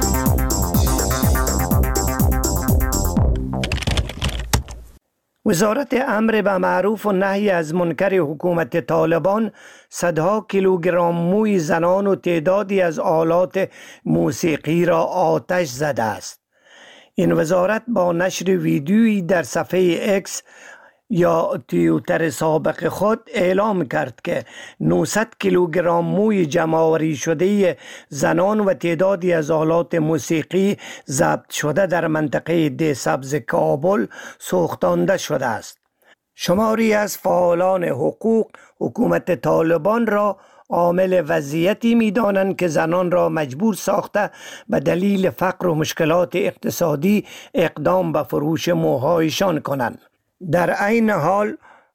وزارت امر به معروف و نهی از منکر حکومت طالبان صدها کیلوگرم موی زنان و تعدادی از آلات موسیقی را آتش زده است. این وزارت با نشر ویدیویی در صفحه اکس یا توییتر سابق خود اعلام کرد که 900 کیلوگرم موی جمع‌آوری شده زنان و تعدادی از آلات موسیقی ضبط شده در منطقه ده سبز کابل سوختانده شده است. شماری از فعالان حقوق حکومت طالبان را عامل وضعیتی می دانند که زنان را مجبور ساخته به دلیل فقر و مشکلات اقتصادی اقدام به فروش موهایشان کنند. در عین حال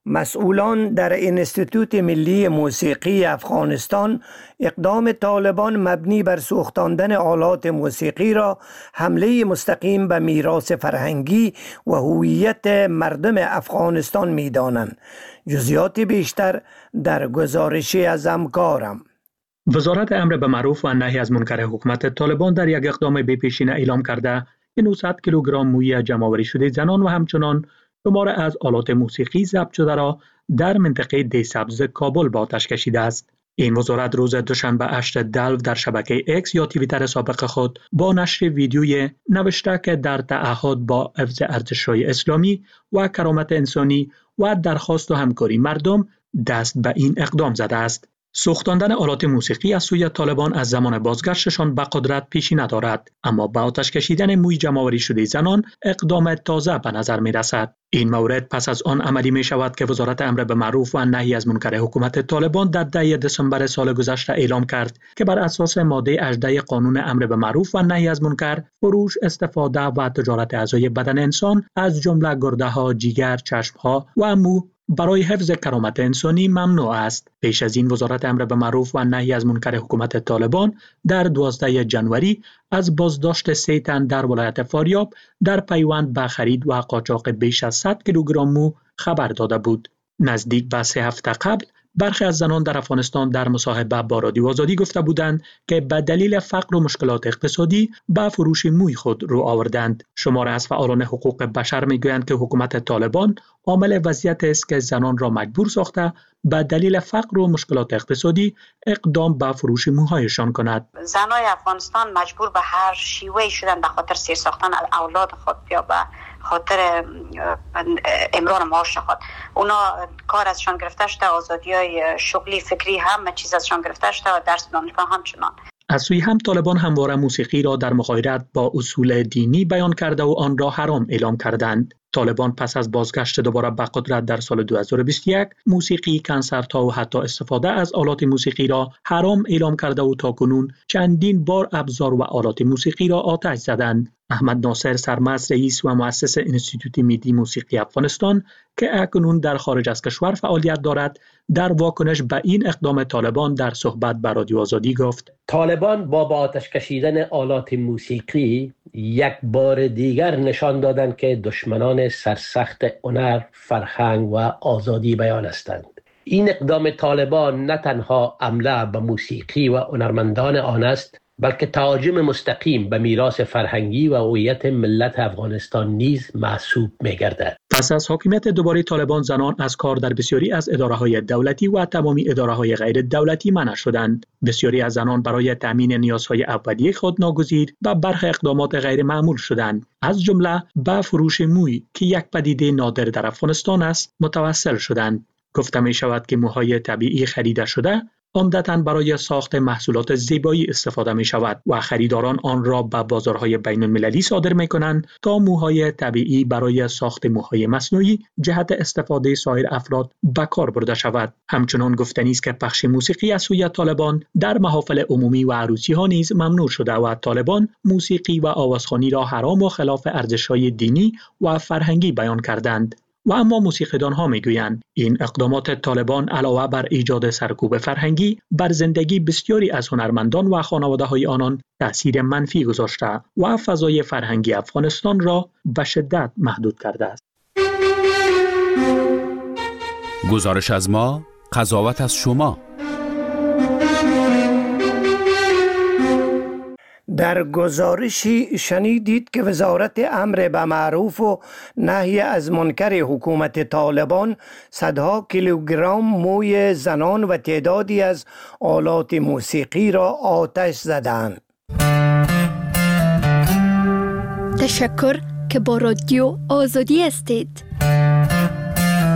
مسئولان در انستیتوت ملی موسیقی افغانستان اقدام طالبان مبنی بر سوختاندن آلات موسیقی را حمله مستقیم به میراث فرهنگی و هویت مردم افغانستان می دانند. جزئیات بیشتر در گزارشی از همکارم. وزارت امر به معروف و نهی از منکر حکومت طالبان در یک اقدام بی‌پیشینه اعلام کرده که 900 کیلوگرم موی جمع‌آوری شده زنان و همچنان شمار از آلات موسیقی ضبط شده را در منطقه ده سبز کابل به آتش کشیده است. این وزارت روز دوشنبه 8 دلو در شبکه اکس یا توییتر سابق خود با نشر ویدیوی نوشته که در تعهد با حفظ ارزش‌های اسلامی و کرامت انسانی و درخواست و همکاری مردم دست به این اقدام زده است. سوختاندن آلات موسیقی از سوی طالبان از زمان بازگشتشان به قدرت پیشی ندارد، اما با آتش کشیدن موی جمع‌آوری شده زنان اقدام تازه به نظر می رسد. این مورد پس از آن عملی می شود که وزارت امر به معروف و نهی از منکر حکومت طالبان در 10 دسامبر سال گذشته اعلام کرد که بر اساس ماده 18 قانون امر به معروف و نهی از منکر فروش، استفاده و تجارت اعضای بدن انسان از جمله گرده‌ها، جگر، چشم‌ها و مو برای حفظ کرامت انسانی ممنوع است. پیش از این وزارت امر به معروف و نهی از منکر حکومت طالبان در 12 جنوری از بازداشت 3 تن در ولایت فاریاب در پیوند به خرید و قاچاق بیش از 100 کیلوگرم مو خبر داده بود. نزدیک به 3 هفته قبل برخی از زنان در افغانستان در مصاحبه با رادیو آزادی گفته بودند که به دلیل فقر و مشکلات اقتصادی به فروش موی خود رو آوردند. شمار از فعالان حقوق بشر میگویند که حکومت طالبان عامل وضعیت است که زنان را مجبور ساخته به دلیل فقر و مشکلات اقتصادی اقدام به فروش موهایشان کند. زنای افغانستان مجبور به هر شیوهی شدن به خاطر سیر ساختن اولاد خود یا به خاطر امرار معاش خود. اونا کار ازشان گرفته شده، آزادی‌های شغلی، فکری، همه چیز ازشان گرفته شده و درس دانشگاه همچنان. از سوی هم طالبان همواره موسیقی را در مغایرت با اصول دینی بیان کرده و آن را حرام اعلام کردند. طالبان پس از بازگشت دوباره به قدرت در سال 2021 موسیقی، کنسرت‌ها و حتی استفاده از آلات موسیقی را حرام اعلام کرده و تاکنون چندین بار ابزار و آلات موسیقی را آتش زدند. احمد ناصر سرمست رئیس و مؤسس انستیتوت ملی موسیقی افغانستان که اکنون در خارج از کشور فعالیت دارد، در واکنش به این اقدام طالبان در صحبت با رادیو آزادی گفت: طالبان با آتش کشیدن آلات موسیقی یک بار دیگر نشان دادند که دشمنان سرسخت هنر، فرهنگ و آزادی بیان هستند. این اقدام طالبان نه تنها حمله به موسیقی و هنرمندان آن است، بلکه تهاجم مستقیم به میراث فرهنگی و هویت ملت افغانستان نیز محسوب می‌گردد. پس از حاکمیت دوباره طالبان، زنان از کار در بسیاری از اداره‌های دولتی و تمامی اداره‌های غیر دولتی منع شدند. بسیاری از زنان برای تامین نیازهای اولیه خود ناگزیر و برخی اقدامات غیر معمول شدند، از جمله به فروش موی که یک پدیده نادر در افغانستان است متوسل شدند. گفته می شود که موهای طبیعی خریده شده عمدتاً برای ساخت محصولات زیبایی استفاده می شود و خریداران آن را به بازارهای بین المللی صادر می کنند تا موهای طبیعی برای ساخت موهای مصنوعی جهت استفاده سایر افراد به کار برده شود. همچنان گفتنی است که پخش موسیقی از سوی طالبان در محافل عمومی و عروسی ها نیز ممنوع شده و طالبان موسیقی و آوازخوانی را حرام و خلاف ارزش‌های دینی و فرهنگی بیان کردند. و اما موسیقیدان ها میگویند این اقدامات طالبان علاوه بر ایجاد سرکوب فرهنگی بر زندگی بسیاری از هنرمندان و خانواده های آنان تأثیر منفی گذاشته و فضای فرهنگی افغانستان را به شدت محدود کرده است. گزارش از ما، قضاوت از شما. در گزارشی شنیدید که وزارت امر به معروف و نهی از منکر حکومت طالبان صدها کیلوگرم موی زنان و تعدادی از آلات موسیقی را آتش زدند. تشکر که با رادیو آزادی هستید.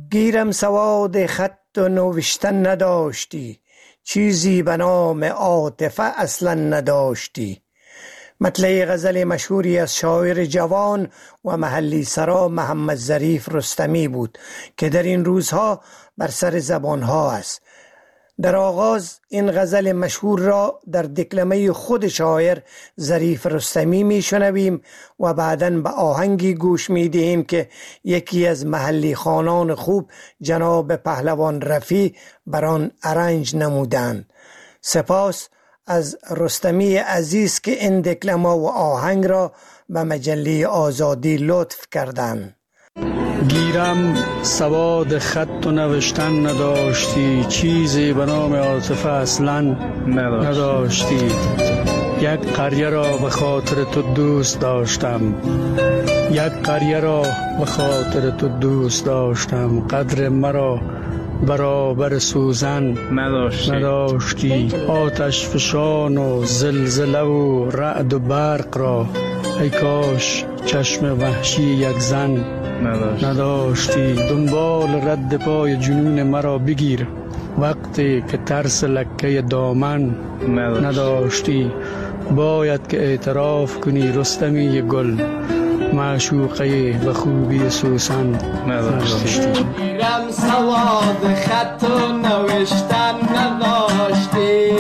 گیرم سواد خط و نوشتن نداشتی، چیزی به نام عاطفه اصلا نداشتی. مطلع غزل مشهوری از شاعر جوان و محلی سرا محمد ظریف رستمی بود که در این روزها بر سر زبانها است. در آغاز این غزل مشهور را در دکلمه خود شاعر ظریف رستمی میشنویم و بعداً به آهنگی گوش میدهیم که یکی از محلی خوانان خوب جناب پهلوان رفیع بر آن ارنج نمودند. سپاس از رستمی عزیز که این دکلمه و آهنگ را به مجله آزادی لطف کردند. گیرم سواد خط و نوشتن نداشتی، چیزی به نام عاطفه اصلا نداشتی. یک قریه را به خاطر تو دوست داشتم، یک قریه را به خاطر تو دوست داشتم. قدر مرا برابر سوزن نداشتی. آتش فشان و زلزله و رعد و برق را ای کاش چشم وحشی یک زن نداشتی. دنبال رد پای جنون مرا بگیر وقتی که ترس لکه دامن نداشتی. باید که اعتراف کنی رستمی گل، معشوقه به خوبی سوسن نداشتی. گیرم سواد خط و نوشتن نداشتی،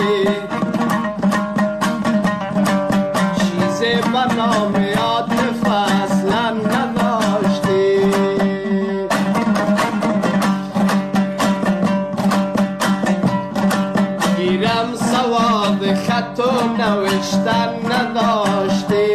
چیزی به نام عاطفه اصلا نداشتی. گیرم سواد خط و نوشتن نداشتی،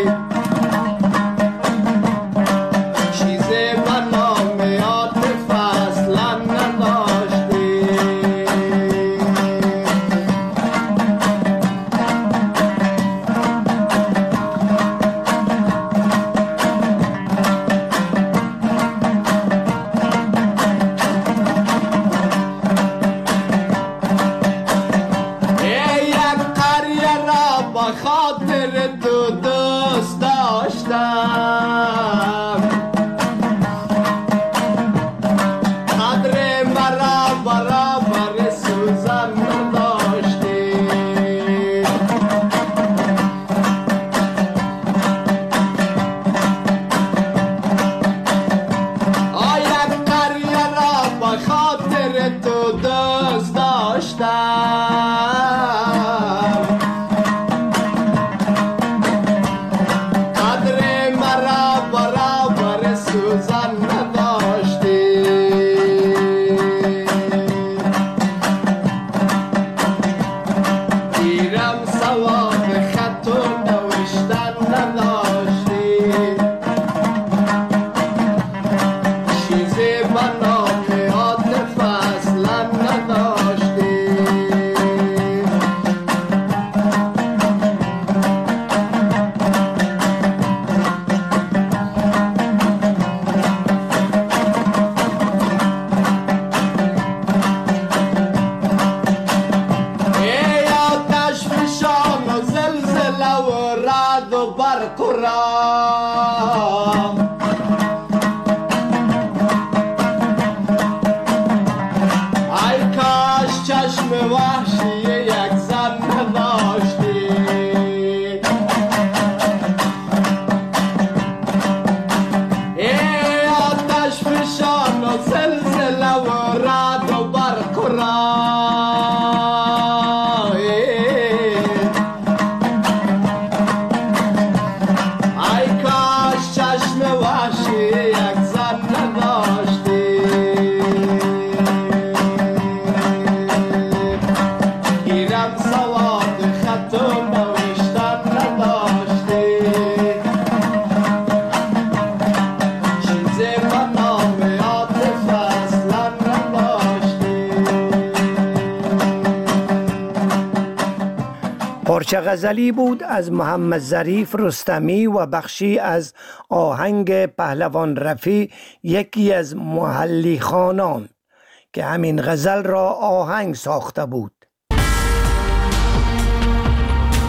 پارچه غزلی بود از محمد ظریف رستمی و بخشی از آهنگ پهلوان رفیع، یکی از محلی خوانان که همین غزل را آهنگ ساخته بود.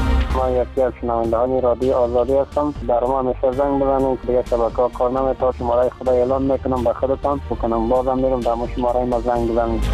ما یکی از شنوندهان رادیو آزادی هستم. در ما همیشه زنگ بزنید که دیگه شبکه‌ها کار نمی‌کنه. شماره خدا اعلام میکنم به خودتان بکنم بازم میرم در شماره ما زنگ بزنید.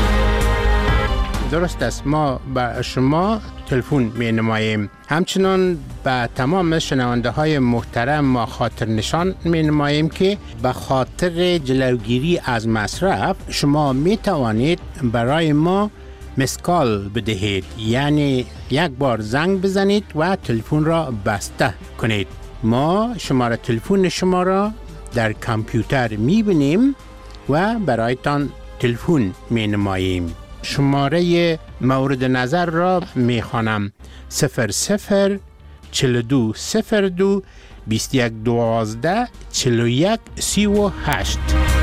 درست است، ما به شما تلفن می نماییم. همچنان به تمام شنونده های محترم ما خاطر نشان می نماییم که به خاطر جلوگیری از مصرف شما می توانید برای ما مسکال بدهید، یعنی یک بار زنگ بزنید و تلفن را بسته کنید. ما شماره تلفن شما را در کامپیوتر می بینیم و برایتان تلفن می نماییم. شماره مورد نظر را می خوانم: 00 42 02 21 12 41 38.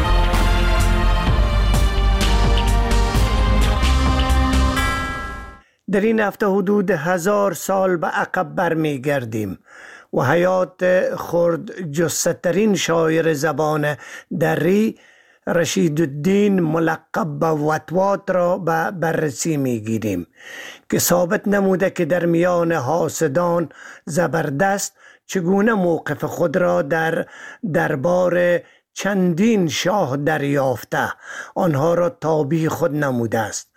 در این هفته حدود 1000 سال به عقب برمی گردیم و حیات خرد جثه‌ترین شاعر زبان دری رشیدالدین ملقب به وطوات را به بررسی می گیریم که ثابت نموده که در میان حاسدان زبردست چگونه موقف خود را در دربار چندین شاه دریافته آنها را تابع خود نموده است.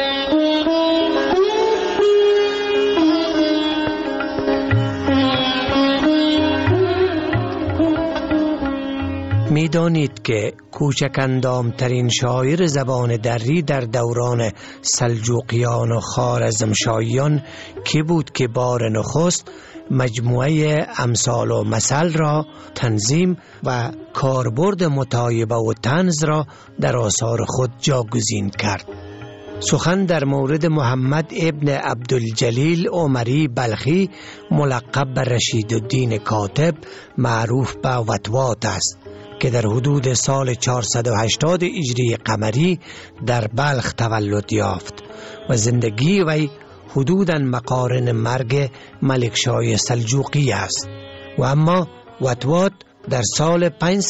می دانید که کوچک اندام ترین شاعر زبان دری در دوران سلجوقیان و خوارزمشاهیان کی بود که بار نخست مجموعه امثال و مثل را تنظیم و کاربرد مطایبه و طنز را در آثار خود جاگزین کرد؟ سخن در مورد محمد ابن عبدالجلیل عمری بلخی ملقب به رشیدالدین کاتب معروف به وطوات است که در حدود سال 480 هجری قمری در بلخ تولد یافت و زندگی وی حدوداً مقارن مرگ ملکشاه سلجوقی است و اما وطوات در سال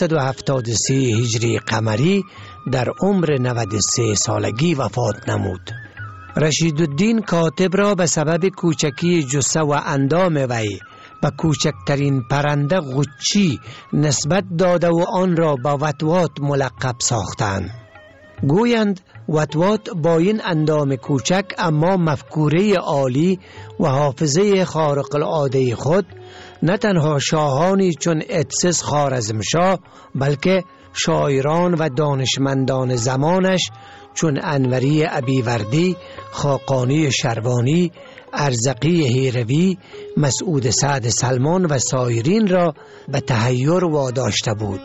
573 هجری قمری در عمر 93 سالگی وفات نمود. رشیدالدین کاتب را به سبب کوچکی جثه و اندام وی و کوچکترین پرنده غچی نسبت داده و آن را با وطوات ملقب ساختند. گویند وطوات با این اندام کوچک اما مفکوره عالی و حافظه خارق العاده خود نه تنها شاهانی چون ادسس خوارزمشاه بلکه شاعران و دانشمندان زمانش چون انوری ابیوردی، خاقانی شروانی، ارزقی هیروی، مسعود سعد سلمان و سایرین را به تحیر واداشته بود.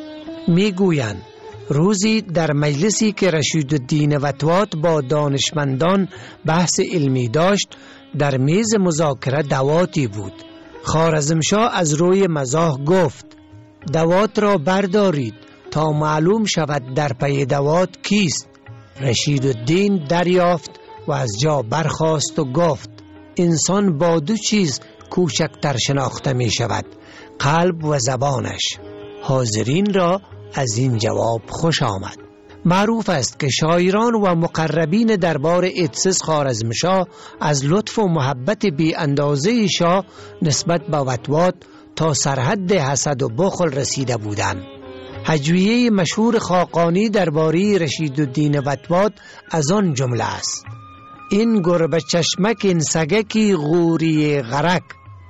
میگویند روزی در مجلسی که رشیدالدین وطوات با دانشمندان بحث علمی داشت در میز مذاکره دواتی بود. خوارزمشاه از روی مزاح گفت دوات را بردارید تا معلوم شود در پی دوات کیست. رشیدالدین دریافت و از جا برخاست و گفت انسان با دو چیز کوچکتر شناخته می شود، قلب و زبانش. حاضرین را از این جواب خوش آمد. معروف است که شاعران و مقربین دربار ادسس خوارزمشاه از لطف و محبت بی اندازه شاه نسبت به وطوات تا سرحد حسد و بخل رسیده بودند. هجویه مشهور خاقانی درباره رشیدالدین وطوات از آن جمله است: این گربه چشمک این سگکی غوری غرک،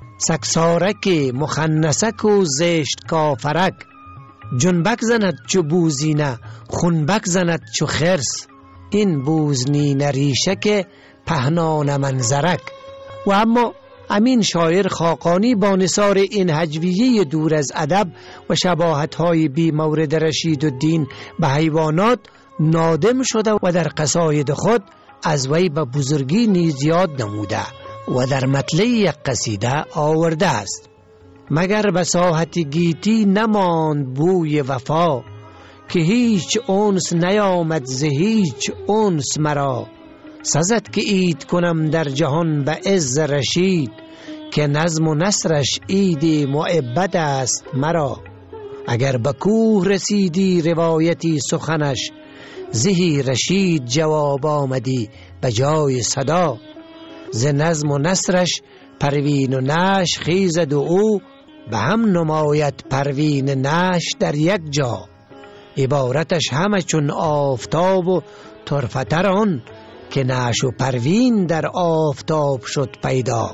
سکسارک مخنسک و زشت کافرک، جنبک زند چو بوزینه خونبک زند چو خرس، این بوزنی ریشک پهنان منظرک. و اما امین شاعر خاقانی با نثار این هجویه دور از ادب و شباهت‌های بی مورد رشیدالدین به حیوانات نادم شده و در قصاید خود از وی به بزرگی نیز یاد نموده و در مطلع یک قصیده آورده است: مگر به ساحت گیتی نماند بوی وفا، که هیچ انس نیامد ز هیچ انس مرا، سزد که عید کنم در جهان به عز رشید، که نظم و نثرش عید معبد است مرا. اگر به کوه رسیدی روایتی سخنش، زهی رشید جواب آمدی به جای صدا، ز نظم و نثرش پروین و نش خیزد و او به هم نماید پروین نش در یک جا. عبارتش همه چون آفتاب و طرفتر آن که نش و پروین در آفتاب شد پیدا.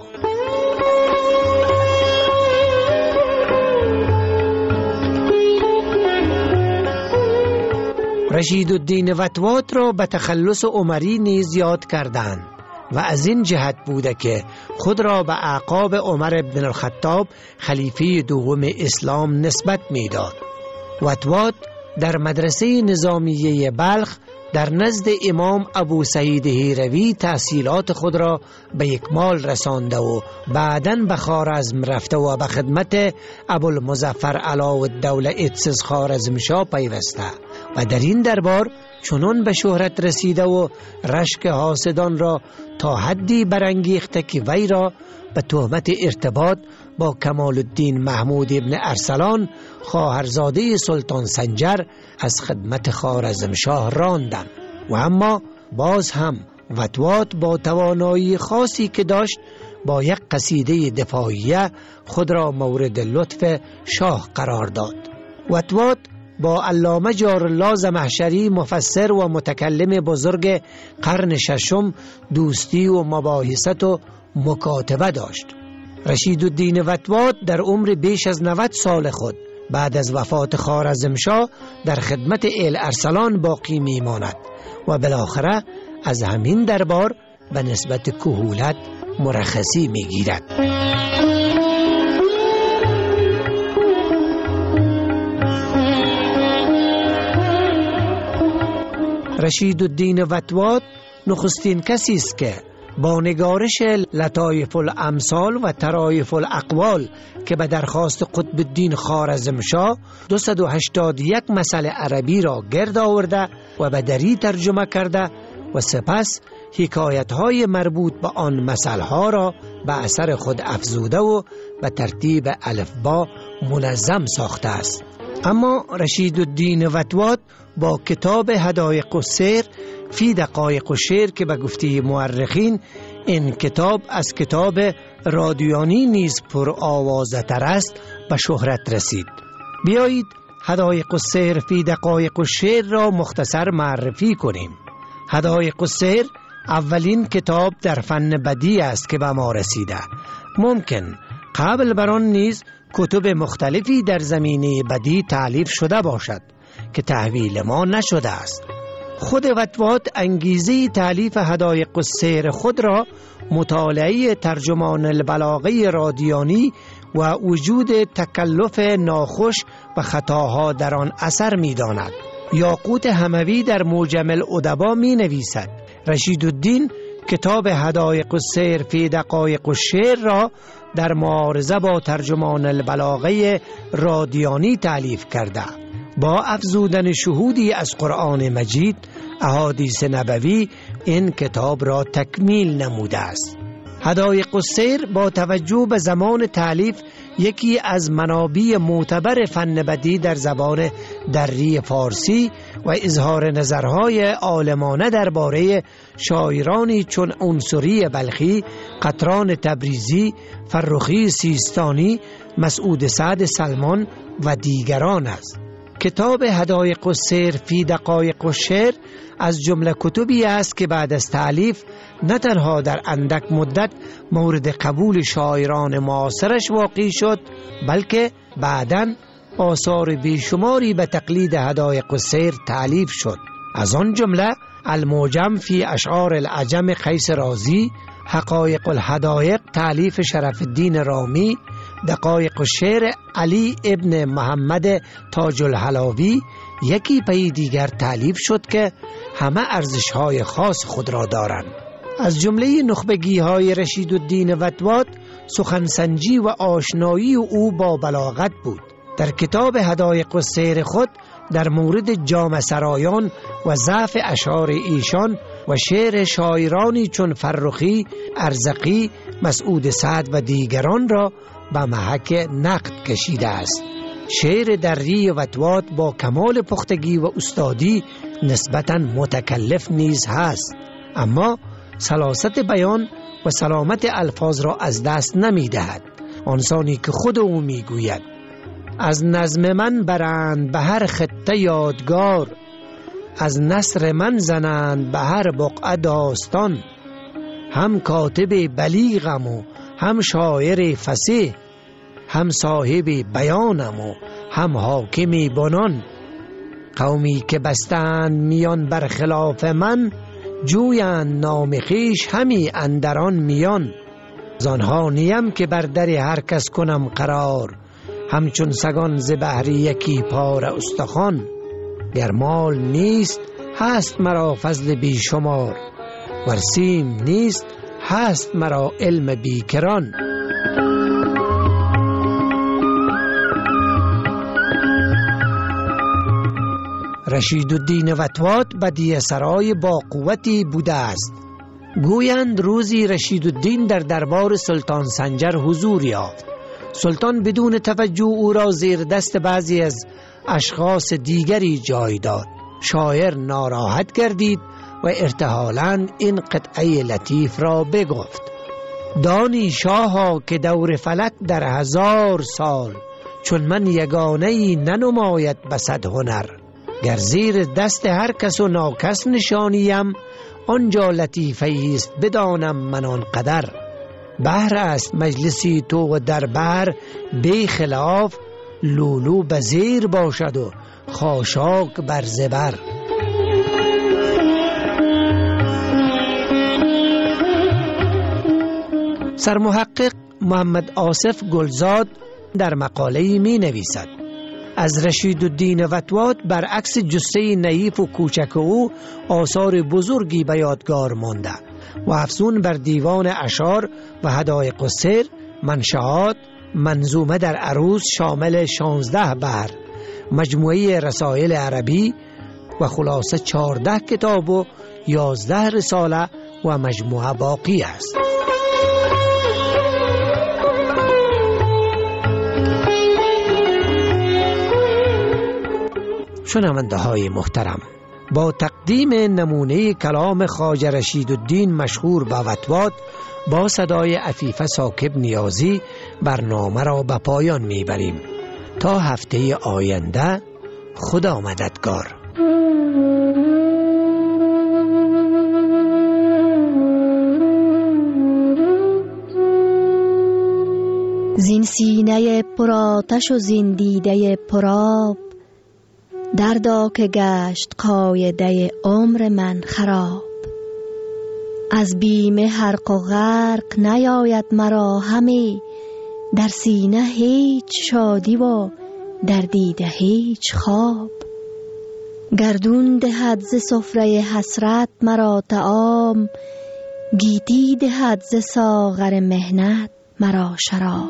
رشیدالدین وطواط را به تخلص عمری نیز یاد کردند و از این جهت بوده که خود را به اعقاب عمر بن الخطاب خلیفه دوم اسلام نسبت میداد. وطواط در مدرسه نظامیه بلخ در نزد امام ابو سعید هیروی تحصیلات خود را به اکمال رسانده و بعداً به خوارزم رفته و به خدمت ابوالمظفر علاءالدوله اتسز خوارزمشاه پیوسته و در این دربار چنان به شهرت رسیده و رشک حاسدان را تا حدی برانگیخته که وی را به تهمت ارتباط با کمال الدین محمود ابن ارسلان خواهرزاده سلطان سنجر از خدمت خوارزمشاه راندند. و اما باز هم وطواط با توانایی خاصی که داشت با یک قصیده دفاعیه خود را مورد لطف شاه قرار داد. وطواط با علامه جارالله زمخشری مفسر و متکلم بزرگ قرن ششم دوستی و مباحثت و مکاتبه داشت. رشیدالدین وطواط در عمر بیش از 90 سال خود بعد از وفات خوارزمشاه در خدمت ایل ارسلان باقی میماند و بالاخره از همین دربار به نسبت کهولت مرخصی میگیرد. رشیدالدین وطواط نخستین کسی است که با نگارش لطایف الامثال و طرایف الاقوال که به درخواست قطب الدین خوارزمشاه 281 مسئله عربی را گرد آورده و به دری ترجمه کرده و سپس حکایت‌های مربوط به آن مسئله را به اثر خود افزوده و به ترتیب الفبا منظم ساخته است. اما رشیدالدین وطواط با کتاب هدایق السیر فی دقایق الشعر که به گفته مورخین این کتاب از کتاب رادیانی نیز پر آوازه تر است به شهرت رسید. بیایید هدایق السیر فی دقایق الشعر را مختصر معرفی کنیم. هدایق السیر اولین کتاب در فن بدیع است که به ما رسیده. ممکن قبل بر آن نیز کتب مختلفی در زمینه بدیع تالیف شده باشد که تحویل ما نشده است. خود وطواط انگیزه تالیف هدایق السیر خود را مطالعه ترجمان البلاغه رادیانی و وجود تکلف ناخوش و خطاها در آن اثر می داند. یاقوت حموی در موجم الادبا می نویسد رشیدالدین کتاب هدایق السیر فی دقایق الشعر را در معارضه با ترجمان البلاغه رادیانی تالیف کرده. با افزودن شهودی از قرآن مجید احادیث نبوی این کتاب را تکمیل نموده است. هدایق السیر با توجه به زمان تالیف یکی از منابع معتبر فن بدیع در زبان دری فارسی و اظهار نظرهای عالمانه درباره شاعرانی چون عنصری بلخی، قطران تبریزی، فرخی سیستانی، مسعود سعد سلمان و دیگران است. کتاب هدایق السیر فی دقایق الشعر از جمله کتبی است که بعد از تالیف نه تنها در اندک مدت مورد قبول شاعران معاصرش واقع شد، بلکه بعداً آثار بیشماری به تقلید هدایق السیر تالیف شد. از آن جمله المعجم فی اشعار العجم قیس رازی، حقایق الحدایق تالیف شرف الدین رامی، دقایق الشعر علی ابن محمد تاج الحلاوی یکی پی دیگر تالیف شد که همه ارزش‌های خاص خود را دارند. از جمله نخبگی‌های رشیدالدین وطواط سخنسنجی و آشنایی او با بلاغت بود. در کتاب هدایق السیر خود در مورد جامه سرایان و ضعف اشعار ایشان و شعر شاعرانی چون فرخی، ارزقی، مسعود سعد و دیگران را به محک نقد کشیده است. شعر دری وطواط با کمال پختگی و استادی نسبتاً متکلف نیز هست، اما سلاست بیان و سلامت الفاظ را از دست نمی دهد. آنسانی که خود او می گوید از نظم من برند به هر خطه یادگار، از نثر من زنند به هر بقعه داستان. هم کاتب بلیغم و هم شاعر فصیح، هم صاحب بیانم و هم حاکم بنان. قومی که بستند میان بر خلاف من، جویند نام خویش همی اندران میان. زانها نیم که بر در هر کس کنم قرار، همچون سگان ز بهر یکی پاره استخوان. گر مال نیست هست مرا فضل بی شمار، ور سیم نیست هست مرا علم بیکران. رشیدالدین وطواط بدیع سرای با قوتی بوده است. گویند روزی رشیدالدین در دربار سلطان سنجر حضور یافت. سلطان بدون توجه او را زیر دست بعضی از اشخاص دیگری جای داد. شاعر ناراحت گردید و ارتحالاً این قطعه لطیف را بگفت: دانی شاها که دور فلک در 1000 سال، چون من یگانه‌ای ننماید بصد هنر. گر زیر دست هر کس و ناکس نشانیم، آنجا لطیفه است بدانم من آن قدر. بحر است مجلسی تو و در بحر بی خلاف، لولو بزیر باشد و خاشاک بر زبر. سرمحقق محمد آصف گلزاد در مقاله‌ای می نویسد: از رشیدالدین وطواط برعکس جثه نحیف و کوچک او آثار بزرگی به یادگار مانده و افزون بر دیوان اشعار و حدایق السیر، منشآت، منظومه در عروض شامل 16 بحر، مجموعه رسائل عربی و خلاصه 14 کتاب و 11 رساله و مجموعه باقی است. شنونده های محترم، با تقدیم نمونه کلام خواجه رشیدالدین مشهور به وطواط با صدای عفیفه ثاقب نیازی برنامه را به پایان میبریم. تا هفته آینده، خدا مددگار. زین سینه پرآتش و زین دیده پرآب، دردا که گشت قاعده عمر من خراب. از بیم حرق و غرق نیاید مرا همی، در سینه هیچ شادی و در دیده هیچ خواب. گردون دهد ز سفره حسرت مرا طعام، گیتی دهد ز ساغر محنت مرا شراب.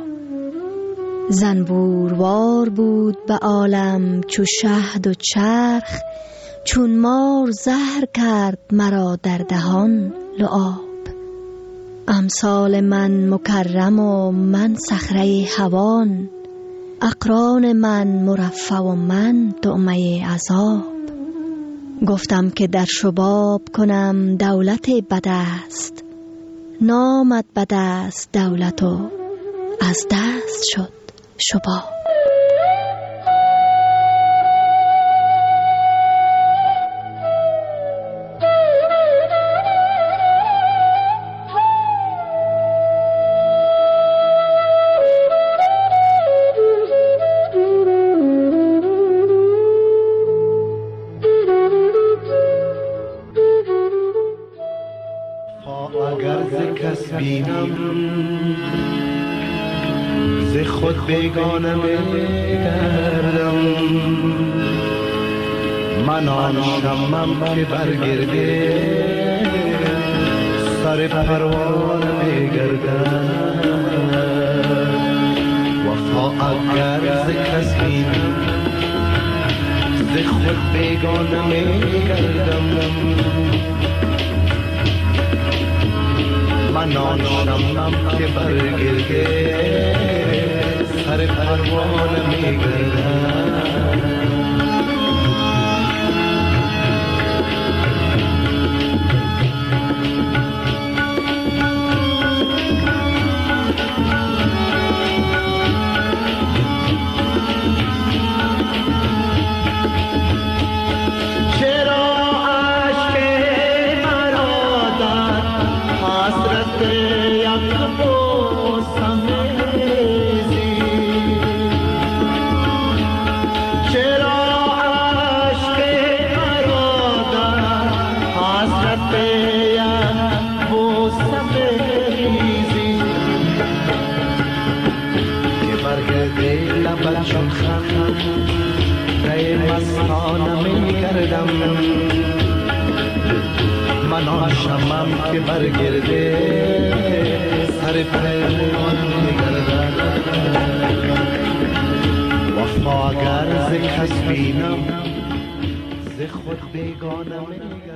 زنبوروار بود به عالم چو شهد و چرخ، چون مار زهر کرد مرا در دهان لعاب. امثال من مکرم و من صخره هوان، اقران من مرفع و من طعمه عذاب. گفتم که در شباب کنم دولت بدست، نامد بدست دولت و از دست شد شباب. اگر ز کس بینم ز خود بیگانه می‌گردم، من آن شمم که برگرده سر پروانه می‌گردم. وفا اگر ز کس بینم ز خود بیگانه می‌گردم، من آن شمم که برگرده سر پروانه میگردم. من آن شمم که برگرده سر پیمان میگردد وفا اگر ز کس بینم ز خود بیگانه